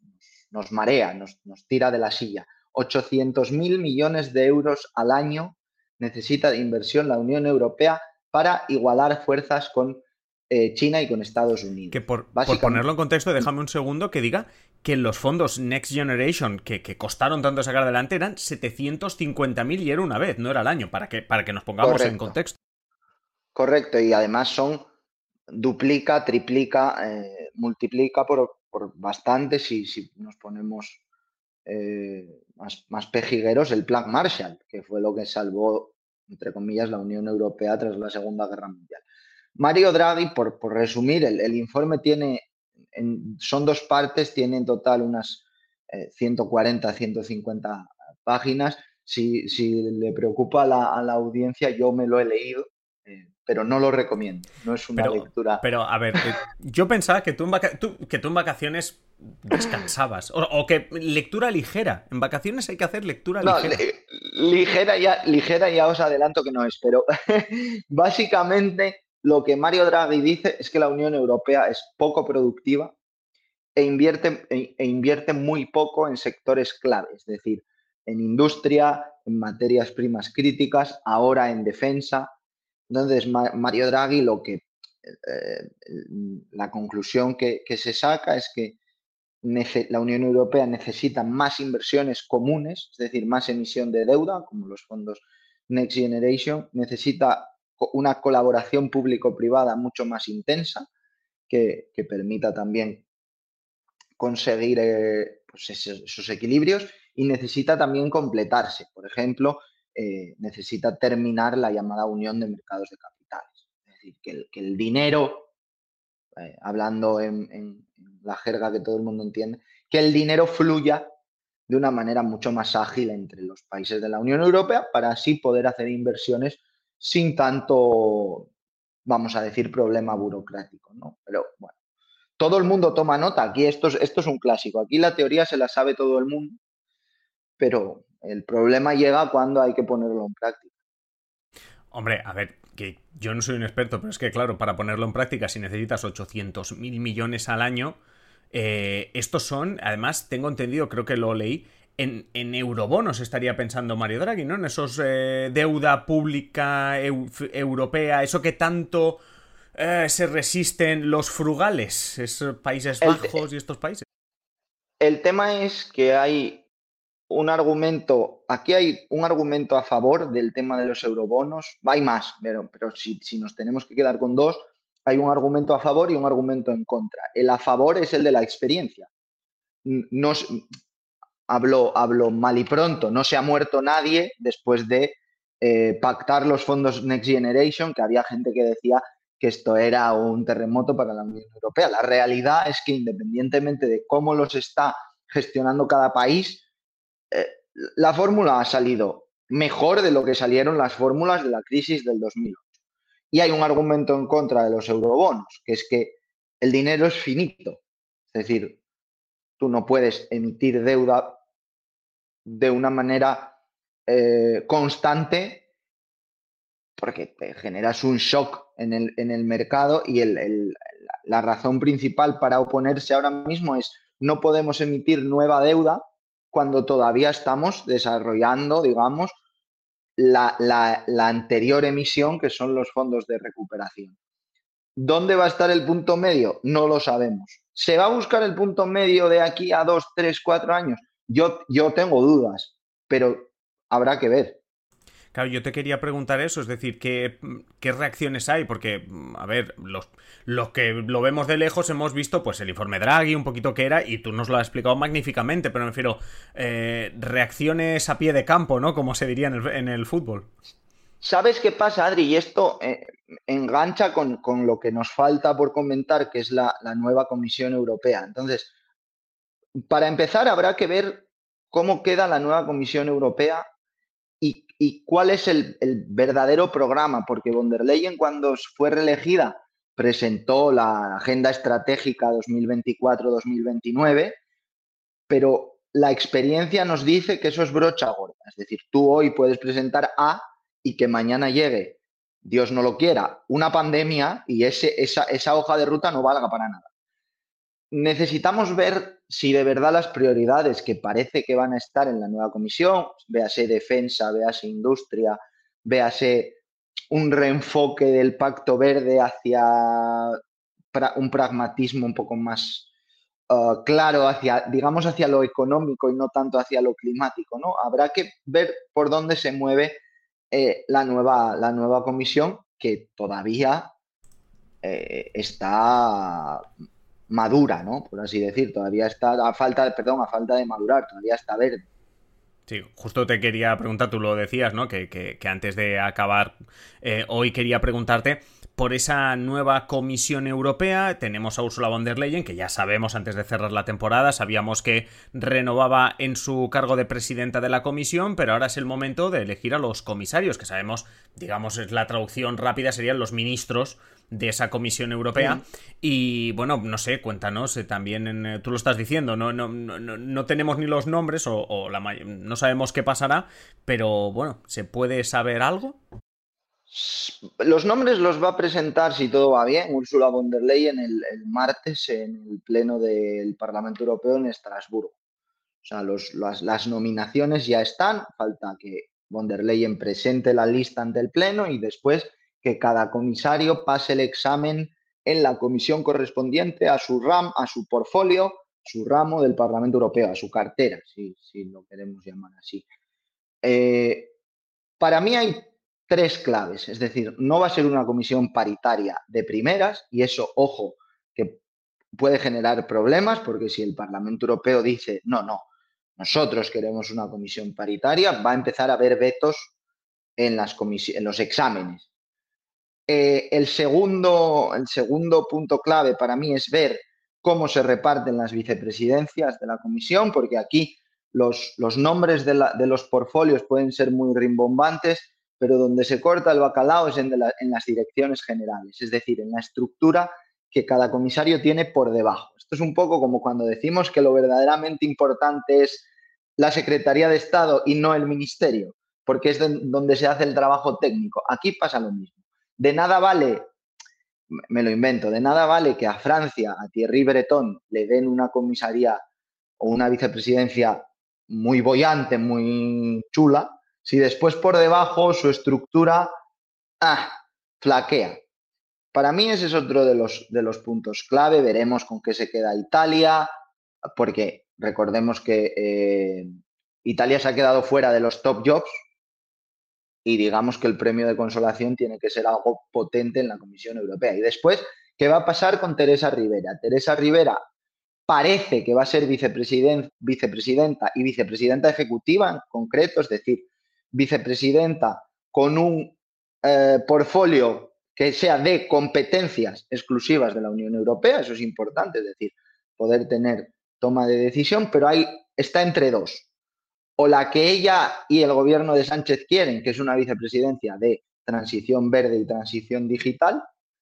nos marea, nos, nos tira de la silla. ochocientos mil millones de euros al año necesita de inversión la Unión Europea para igualar fuerzas con eh, China y con Estados Unidos. Que por, por ponerlo en contexto, déjame un segundo que diga que los fondos Next Generation que, que costaron tanto sacar adelante eran setecientos cincuenta mil y era una vez, no era al año, para que, para que nos pongamos Correcto. en contexto. Correcto, y además son duplica, triplica, eh, multiplica por, por bastante si, si nos ponemos eh, más, más pejigueros el Plan Marshall, que fue lo que salvó, entre comillas, la Unión Europea tras la Segunda Guerra Mundial. Mario Draghi, por, por resumir, el, el informe tiene en, son dos partes, tiene en total unas eh, ciento cuarenta, ciento cincuenta páginas. Si, si le preocupa a la, a la audiencia, yo me lo he leído, eh, pero no lo recomiendo. No es una pero, lectura... Pero, a ver, eh, yo pensaba que tú en, vaca tú, que tú en vacaciones descansabas. O, o que lectura ligera. En vacaciones hay que hacer lectura no, ligera. Li, ligera, ya, ligera ya os adelanto que no es, pero básicamente lo que Mario Draghi dice es que la Unión Europea es poco productiva e invierte, e, e invierte muy poco en sectores clave, es decir, en industria, en materias primas críticas, ahora en defensa. Entonces, Mario Draghi, lo que eh, la conclusión que, que se saca es que la Unión Europea necesita más inversiones comunes, es decir, más emisión de deuda, como los fondos Next Generation, necesita una colaboración público-privada mucho más intensa que, que permita también conseguir eh, pues esos, esos equilibrios, y necesita también completarse. Por ejemplo, eh, necesita terminar la llamada unión de mercados de capitales. Es decir, que el, que el dinero, eh, hablando en, en, en la jerga que todo el mundo entiende, que el dinero fluya de una manera mucho más ágil entre los países de la Unión Europea para así poder hacer inversiones sin tanto, vamos a decir, problema burocrático, ¿no? Pero bueno, todo el mundo toma nota. Aquí esto es, esto es un clásico. Aquí la teoría se la sabe todo el mundo, pero el problema llega cuando hay que ponerlo en práctica. Hombre, a ver, que yo no soy un experto, pero es que claro, para ponerlo en práctica, si necesitas ochocientos mil millones al año, eh, estos son, además, tengo entendido, creo que lo leí, en, en eurobonos estaría pensando Mario Draghi, ¿no? En esos eh, deuda pública eu, europea, eso que tanto eh, se resisten los frugales, esos Países Bajos el, y estos países. El tema es que hay un argumento, aquí hay un argumento a favor del tema de los eurobonos, hay más, pero, pero si, si nos tenemos que quedar con dos, hay un argumento a favor y un argumento en contra. El a favor es el de la experiencia. No, hablo, hablo mal y pronto, no se ha muerto nadie después de eh, pactar los fondos Next Generation, que había gente que decía que esto era un terremoto para la Unión Europea. La realidad es que independientemente de cómo los está gestionando cada país, eh, la fórmula ha salido mejor de lo que salieron las fórmulas de la crisis del dos mil ocho. Y hay un argumento en contra de los eurobonos, que es que el dinero es finito. Es decir, tú no puedes emitir deuda de una manera eh, constante porque te generas un shock en el, en el mercado, y el, el, la razón principal para oponerse ahora mismo es no podemos emitir nueva deuda cuando todavía estamos desarrollando, digamos, la, la, la anterior emisión, que son los fondos de recuperación. ¿Dónde va a estar el punto medio? No lo sabemos. ¿Se va a buscar el punto medio de aquí a dos, tres, cuatro años? Yo, yo tengo dudas, pero habrá que ver. Claro, yo te quería preguntar eso, es decir, ¿qué, qué reacciones hay? Porque, a ver, los, los que lo vemos de lejos hemos visto pues el informe Draghi, un poquito que era, y tú nos lo has explicado magníficamente, pero me refiero, eh, reacciones a pie de campo, ¿no? Como se diría en el, en el fútbol. ¿Sabes qué pasa, Adri? Y esto eh, engancha con, con lo que nos falta por comentar, que es la, la nueva Comisión Europea. Entonces, para empezar, habrá que ver cómo queda la nueva Comisión Europea y, y cuál es el, el verdadero programa, porque von der Leyen, cuando fue reelegida, presentó la Agenda Estratégica dos mil veinticuatro dos mil veintinueve, pero la experiencia nos dice que eso es brocha gorda. Es decir, tú hoy puedes presentar A y que mañana llegue, Dios no lo quiera, una pandemia y ese, esa, esa hoja de ruta no valga para nada. Necesitamos ver si de verdad las prioridades que parece que van a estar en la nueva comisión, véase defensa, véase industria, véase un reenfoque del Pacto Verde hacia un pragmatismo un poco más uh, claro, hacia, digamos, hacia lo económico y no tanto hacia lo climático, ¿no? Habrá que ver por dónde se mueve eh, la, nueva, la nueva comisión, que todavía eh, está madura, ¿no? Por así decir, todavía está a falta, perdón, a falta de madurar, todavía está verde. Sí, justo te quería preguntar, tú lo decías, ¿no? Que, que, que antes de acabar eh, hoy quería preguntarte por esa nueva Comisión Europea. Tenemos a Ursula von der Leyen, que ya sabemos antes de cerrar la temporada, sabíamos que renovaba en su cargo de presidenta de la Comisión, pero ahora es el momento de elegir a los comisarios, que sabemos, digamos, es la traducción rápida, serían los ministros de esa Comisión Europea. Sí. Y bueno, no sé, cuéntanos eh, también, en, tú lo estás diciendo, no, no, no, no tenemos ni los nombres o, o la, no sabemos qué pasará, pero bueno, ¿se puede saber algo? Los nombres los va a presentar, si todo va bien, Ursula von der Leyen el, el martes en el pleno del Parlamento Europeo en Estrasburgo. O sea, los, las, las nominaciones ya están, falta que von der Leyen presente la lista ante el pleno y después que cada comisario pase el examen en la comisión correspondiente a su ram, a su portfolio, su ramo del Parlamento Europeo, a su cartera, si, si lo queremos llamar así. Eh, para mí hay tres claves, es decir, no va a ser una comisión paritaria de primeras y eso, ojo, que puede generar problemas porque si el Parlamento Europeo dice no, no, nosotros queremos una comisión paritaria, va a empezar a haber vetos en, las comis- en los exámenes. Eh, el, segundo, el segundo punto clave para mí es ver cómo se reparten las vicepresidencias de la comisión, porque aquí los, los nombres de, la, de los portfolios pueden ser muy rimbombantes, pero donde se corta el bacalao es en, de la, en las direcciones generales, es decir, en la estructura que cada comisario tiene por debajo. Esto es un poco como cuando decimos que lo verdaderamente importante es la Secretaría de Estado y no el Ministerio, porque es de, donde se hace el trabajo técnico. Aquí pasa lo mismo. De nada vale, me lo invento, de nada vale que a Francia, a Thierry Breton, le den una comisaría o una vicepresidencia muy boyante, muy chula, si después por debajo su estructura ah, flaquea. Para mí ese es otro de los, de los puntos clave. Veremos con qué se queda Italia, porque recordemos que eh, Italia se ha quedado fuera de los top jobs y digamos que el premio de consolación tiene que ser algo potente en la Comisión Europea. Y después, ¿qué va a pasar con Teresa Rivera? Teresa Rivera parece que va a ser vicepresident, vicepresidenta y vicepresidenta ejecutiva en concreto, es decir, vicepresidenta con un eh, portfolio que sea de competencias exclusivas de la Unión Europea, eso es importante, es decir, poder tener toma de decisión, pero ahí está entre dos. O la que ella y el gobierno de Sánchez quieren, que es una vicepresidencia de transición verde y transición digital,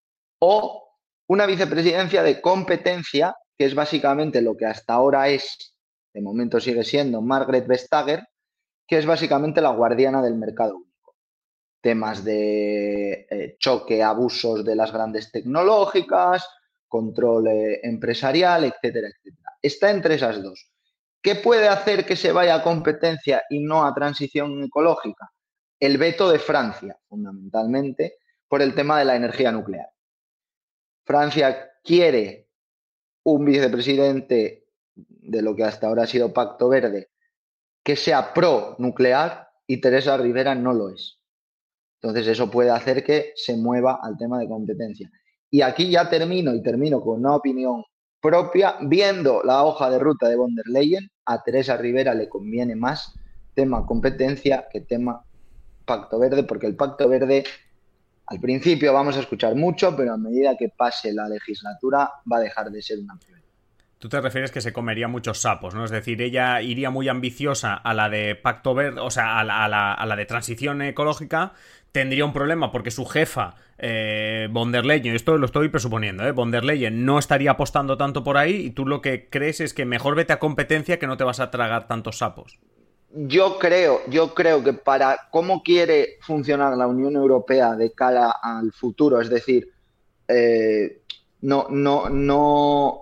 o una vicepresidencia de competencia, que es básicamente lo que hasta ahora es, de momento sigue siendo Margrethe Vestager, que es básicamente la guardiana del mercado único. Temas de eh, choque, abusos de las grandes tecnológicas, control eh, empresarial, etcétera, etcétera. Está entre esas dos. ¿Qué puede hacer que se vaya a competencia y no a transición ecológica? El veto de Francia, fundamentalmente, por el tema de la energía nuclear. Francia quiere un vicepresidente de lo que hasta ahora ha sido Pacto Verde que sea pro-nuclear y Teresa Rivera no lo es. Entonces eso puede hacer que se mueva al tema de competencia. Y aquí ya termino y termino con una opinión propia. Viendo la hoja de ruta de von der Leyen, a Teresa Rivera le conviene más tema competencia que tema Pacto Verde, porque el Pacto Verde al principio vamos a escuchar mucho, pero a medida que pase la legislatura va a dejar de ser una prioridad. Tú te refieres que se comería muchos sapos, ¿no? Es decir, ella iría muy ambiciosa a la de Pacto Verde, o sea, a la, a la, a la de transición ecológica, tendría un problema porque su jefa, eh, von der Leyen, esto lo estoy presuponiendo, ¿eh? Von der Leyen no estaría apostando tanto por ahí y tú lo que crees es que mejor vete a competencia que no te vas a tragar tantos sapos. Yo creo, yo creo que para cómo quiere funcionar la Unión Europea de cara al futuro, es decir, eh, no, no, no,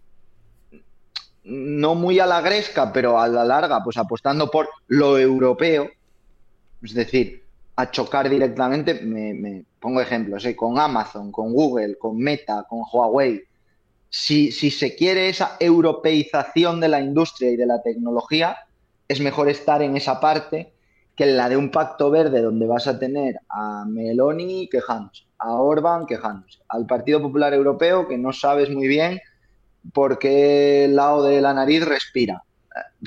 no muy a la gresca, pero a la larga, pues apostando por lo europeo, es decir, a chocar directamente, me, me pongo ejemplos, ¿eh? Con Amazon, con Google, con Meta, con Huawei. Si, si se quiere esa europeización de la industria y de la tecnología, es mejor estar en esa parte que en la de un Pacto Verde donde vas a tener a Meloni quejándose, a Orbán quejándose, al Partido Popular Europeo que no sabes muy bien por qué lado de la nariz respira.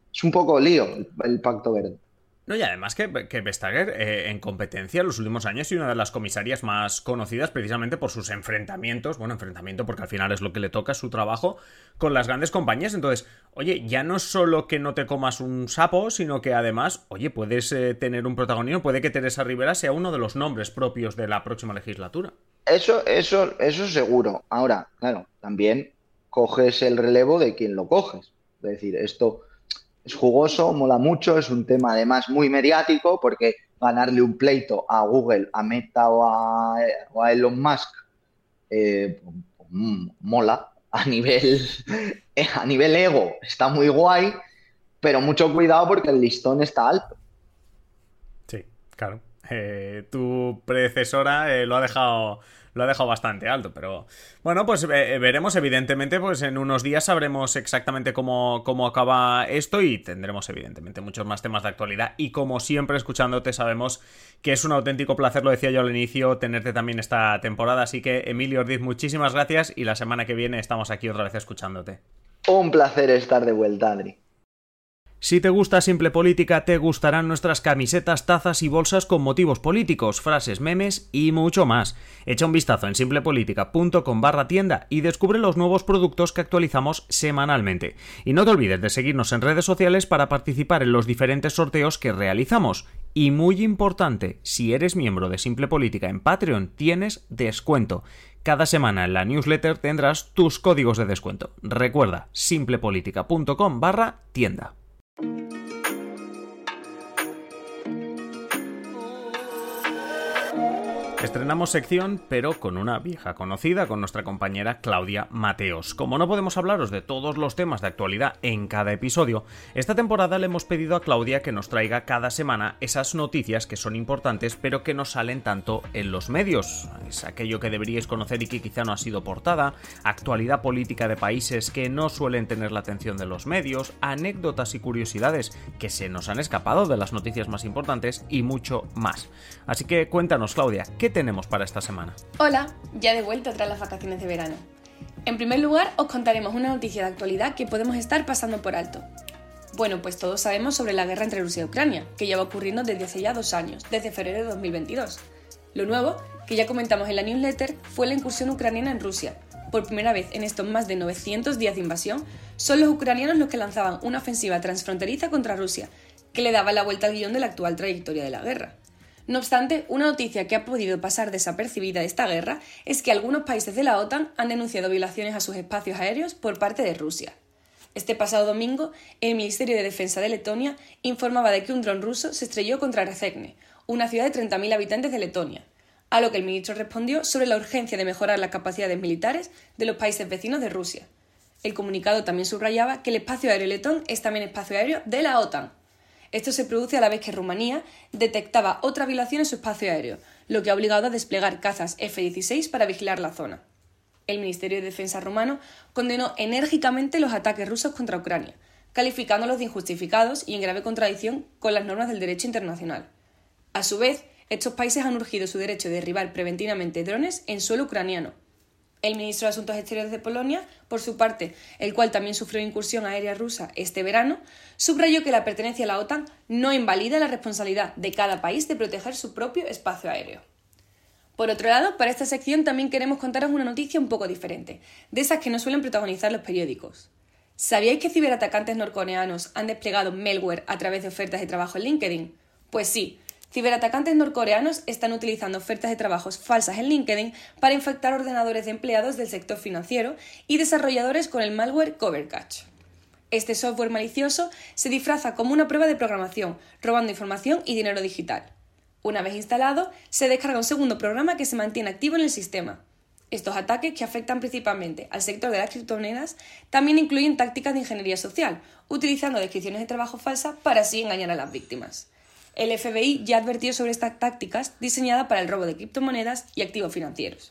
es un poco lío el, el Pacto Verde. No, y además que, que Vestager eh, en competencia en los últimos años y una de las comisarias más conocidas precisamente por sus enfrentamientos, bueno, enfrentamiento porque al final es lo que le toca, su trabajo, con las grandes compañías. Entonces, oye, ya no es solo que no te comas un sapo, sino que además, oye, puedes eh, tener un protagonismo, puede que Teresa Rivera sea uno de los nombres propios de la próxima legislatura. Eso, eso, eso seguro. Ahora, claro, también coges el relevo de quien lo coges. Es decir, esto... es jugoso, mola mucho, es un tema además muy mediático porque ganarle un pleito a Google, a Meta o a, o a Elon Musk eh, mola a nivel, a nivel ego, está muy guay, pero mucho cuidado porque el listón está alto. Sí, claro. Eh, tu predecesora eh, lo ha dejado... Lo ha dejado bastante alto, pero bueno, pues eh, veremos, evidentemente, pues en unos días sabremos exactamente cómo, cómo acaba esto y tendremos, evidentemente, muchos más temas de actualidad. Y como siempre, escuchándote, sabemos que es un auténtico placer, lo decía yo al inicio, tenerte también esta temporada. Así que, Emilio Ordiz, muchísimas gracias y la semana que viene estamos aquí otra vez escuchándote. Un placer estar de vuelta, Adri. Si te gusta Simple Política, te gustarán nuestras camisetas, tazas y bolsas con motivos políticos, frases, memes y mucho más. Echa un vistazo en simplepolitica.com barra tienda y descubre los nuevos productos que actualizamos semanalmente. Y no te olvides de seguirnos en redes sociales para participar en los diferentes sorteos que realizamos. Y muy importante, si eres miembro de Simple Política en Patreon, tienes descuento. Cada semana en la newsletter tendrás tus códigos de descuento. Recuerda, simplepolitica.com barra tienda. Estrenamos sección, pero con una vieja conocida, con nuestra compañera Claudia Mateos. Como no podemos hablaros de todos los temas de actualidad en cada episodio, esta temporada le hemos pedido a Claudia que nos traiga cada semana esas noticias que son importantes, pero que no salen tanto en los medios. Es aquello que deberíais conocer y que quizá no ha sido portada, actualidad política de países que no suelen tener la atención de los medios, anécdotas y curiosidades que se nos han escapado de las noticias más importantes y mucho más. Así que cuéntanos, Claudia, ¿qué tenemos para esta semana? Hola, ya de vuelta tras las vacaciones de verano. En primer lugar, os contaremos una noticia de actualidad que podemos estar pasando por alto. Bueno, pues todos sabemos sobre la guerra entre Rusia y Ucrania, que lleva ocurriendo desde hace ya dos años, desde febrero de dos mil veintidós. Lo nuevo, que ya comentamos en la newsletter, fue la incursión ucraniana en Rusia. Por primera vez en estos más de novecientos días de invasión, son los ucranianos los que lanzaban una ofensiva transfronteriza contra Rusia, que le daba la vuelta al guión de la actual trayectoria de la guerra. No obstante, una noticia que ha podido pasar desapercibida de esta guerra es que algunos países de la OTAN han denunciado violaciones a sus espacios aéreos por parte de Rusia. Este pasado domingo, el Ministerio de Defensa de Letonia informaba de que un dron ruso se estrelló contra Rēzekne, una ciudad de treinta mil habitantes de Letonia, a lo que el ministro respondió sobre la urgencia de mejorar las capacidades militares de los países vecinos de Rusia. El comunicado también subrayaba que el espacio aéreo letón es también espacio aéreo de la OTAN. Esto se produce a la vez que Rumanía detectaba otra violación en su espacio aéreo, lo que ha obligado a desplegar cazas F dieciséis para vigilar la zona. El Ministerio de Defensa rumano condenó enérgicamente los ataques rusos contra Ucrania, calificándolos de injustificados y en grave contradicción con las normas del derecho internacional. A su vez, estos países han urgido su derecho de derribar preventivamente drones en suelo ucraniano. El ministro de Asuntos Exteriores de Polonia, por su parte, el cual también sufrió incursión aérea rusa este verano, subrayó que la pertenencia a la OTAN no invalida la responsabilidad de cada país de proteger su propio espacio aéreo. Por otro lado, para esta sección también queremos contaros una noticia un poco diferente, de esas que no suelen protagonizar los periódicos. ¿Sabíais que ciberatacantes norcoreanos han desplegado malware a través de ofertas de trabajo en LinkedIn? Pues sí. Ciberatacantes norcoreanos están utilizando ofertas de trabajos falsas en LinkedIn para infectar ordenadores de empleados del sector financiero y desarrolladores con el malware Covercatch. Este software malicioso se disfraza como una prueba de programación, robando información y dinero digital. Una vez instalado, se descarga un segundo programa que se mantiene activo en el sistema. Estos ataques, que afectan principalmente al sector de las criptomonedas, también incluyen tácticas de ingeniería social, utilizando descripciones de trabajo falsas para así engañar a las víctimas. El F B I ya advirtió sobre estas tácticas diseñadas para el robo de criptomonedas y activos financieros.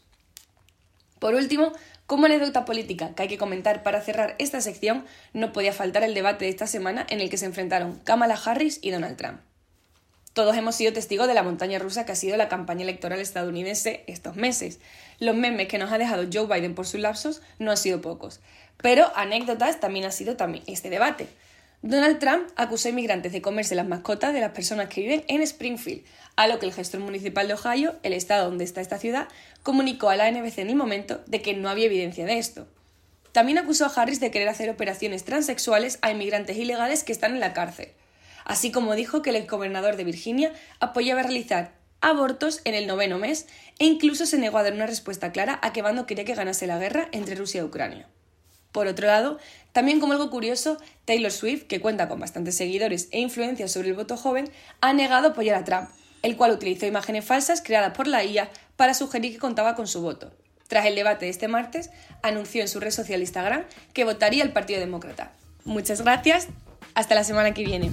Por último, como anécdota política que hay que comentar para cerrar esta sección, no podía faltar el debate de esta semana en el que se enfrentaron Kamala Harris y Donald Trump. Todos hemos sido testigos de la montaña rusa que ha sido la campaña electoral estadounidense estos meses. Los memes que nos ha dejado Joe Biden por sus lapsos no han sido pocos, pero anécdotas también ha sido también este debate. Donald Trump acusó a inmigrantes de comerse las mascotas de las personas que viven en Springfield, a lo que el gestor municipal de Ohio, el estado donde está esta ciudad, comunicó a la N B C en el momento de que no había evidencia de esto. También acusó a Harris de querer hacer operaciones transexuales a inmigrantes ilegales que están en la cárcel, así como dijo que el exgobernador de Virginia apoyaba realizar abortos en el noveno mes e incluso se negó a dar una respuesta clara a qué bando quería que ganase la guerra entre Rusia y Ucrania. Por otro lado, también como algo curioso, Taylor Swift, que cuenta con bastantes seguidores e influencia sobre el voto joven, ha negado apoyar a Trump, el cual utilizó imágenes falsas creadas por la I A para sugerir que contaba con su voto. Tras el debate de este martes, anunció en su red social Instagram que votaría al Partido Demócrata. Muchas gracias, hasta la semana que viene.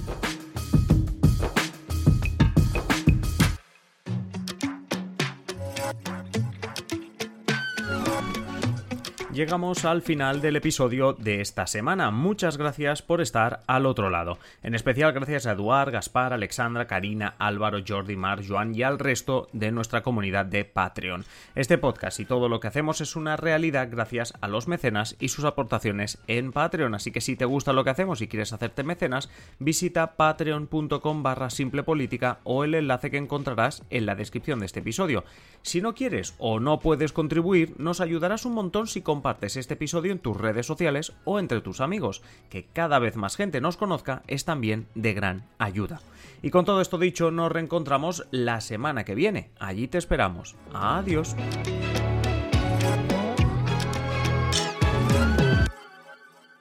Llegamos al final del episodio de esta semana. Muchas gracias por estar al otro lado. En especial gracias a Eduard, Gaspar, Alexandra, Karina, Álvaro, Jordi, Mar, Joan y al resto de nuestra comunidad de Patreon. Este podcast y todo lo que hacemos es una realidad gracias a los mecenas y sus aportaciones en Patreon. Así que si te gusta lo que hacemos y quieres hacerte mecenas, visita patreon.com barra simplepolítica o el enlace que encontrarás en la descripción de este episodio. Si no quieres o no puedes contribuir, nos ayudarás un montón si compartes compartes este episodio en tus redes sociales o entre tus amigos. Que cada vez más gente nos conozca es también de gran ayuda. Y con todo esto dicho, nos reencontramos la semana que viene. Allí te esperamos. Adiós.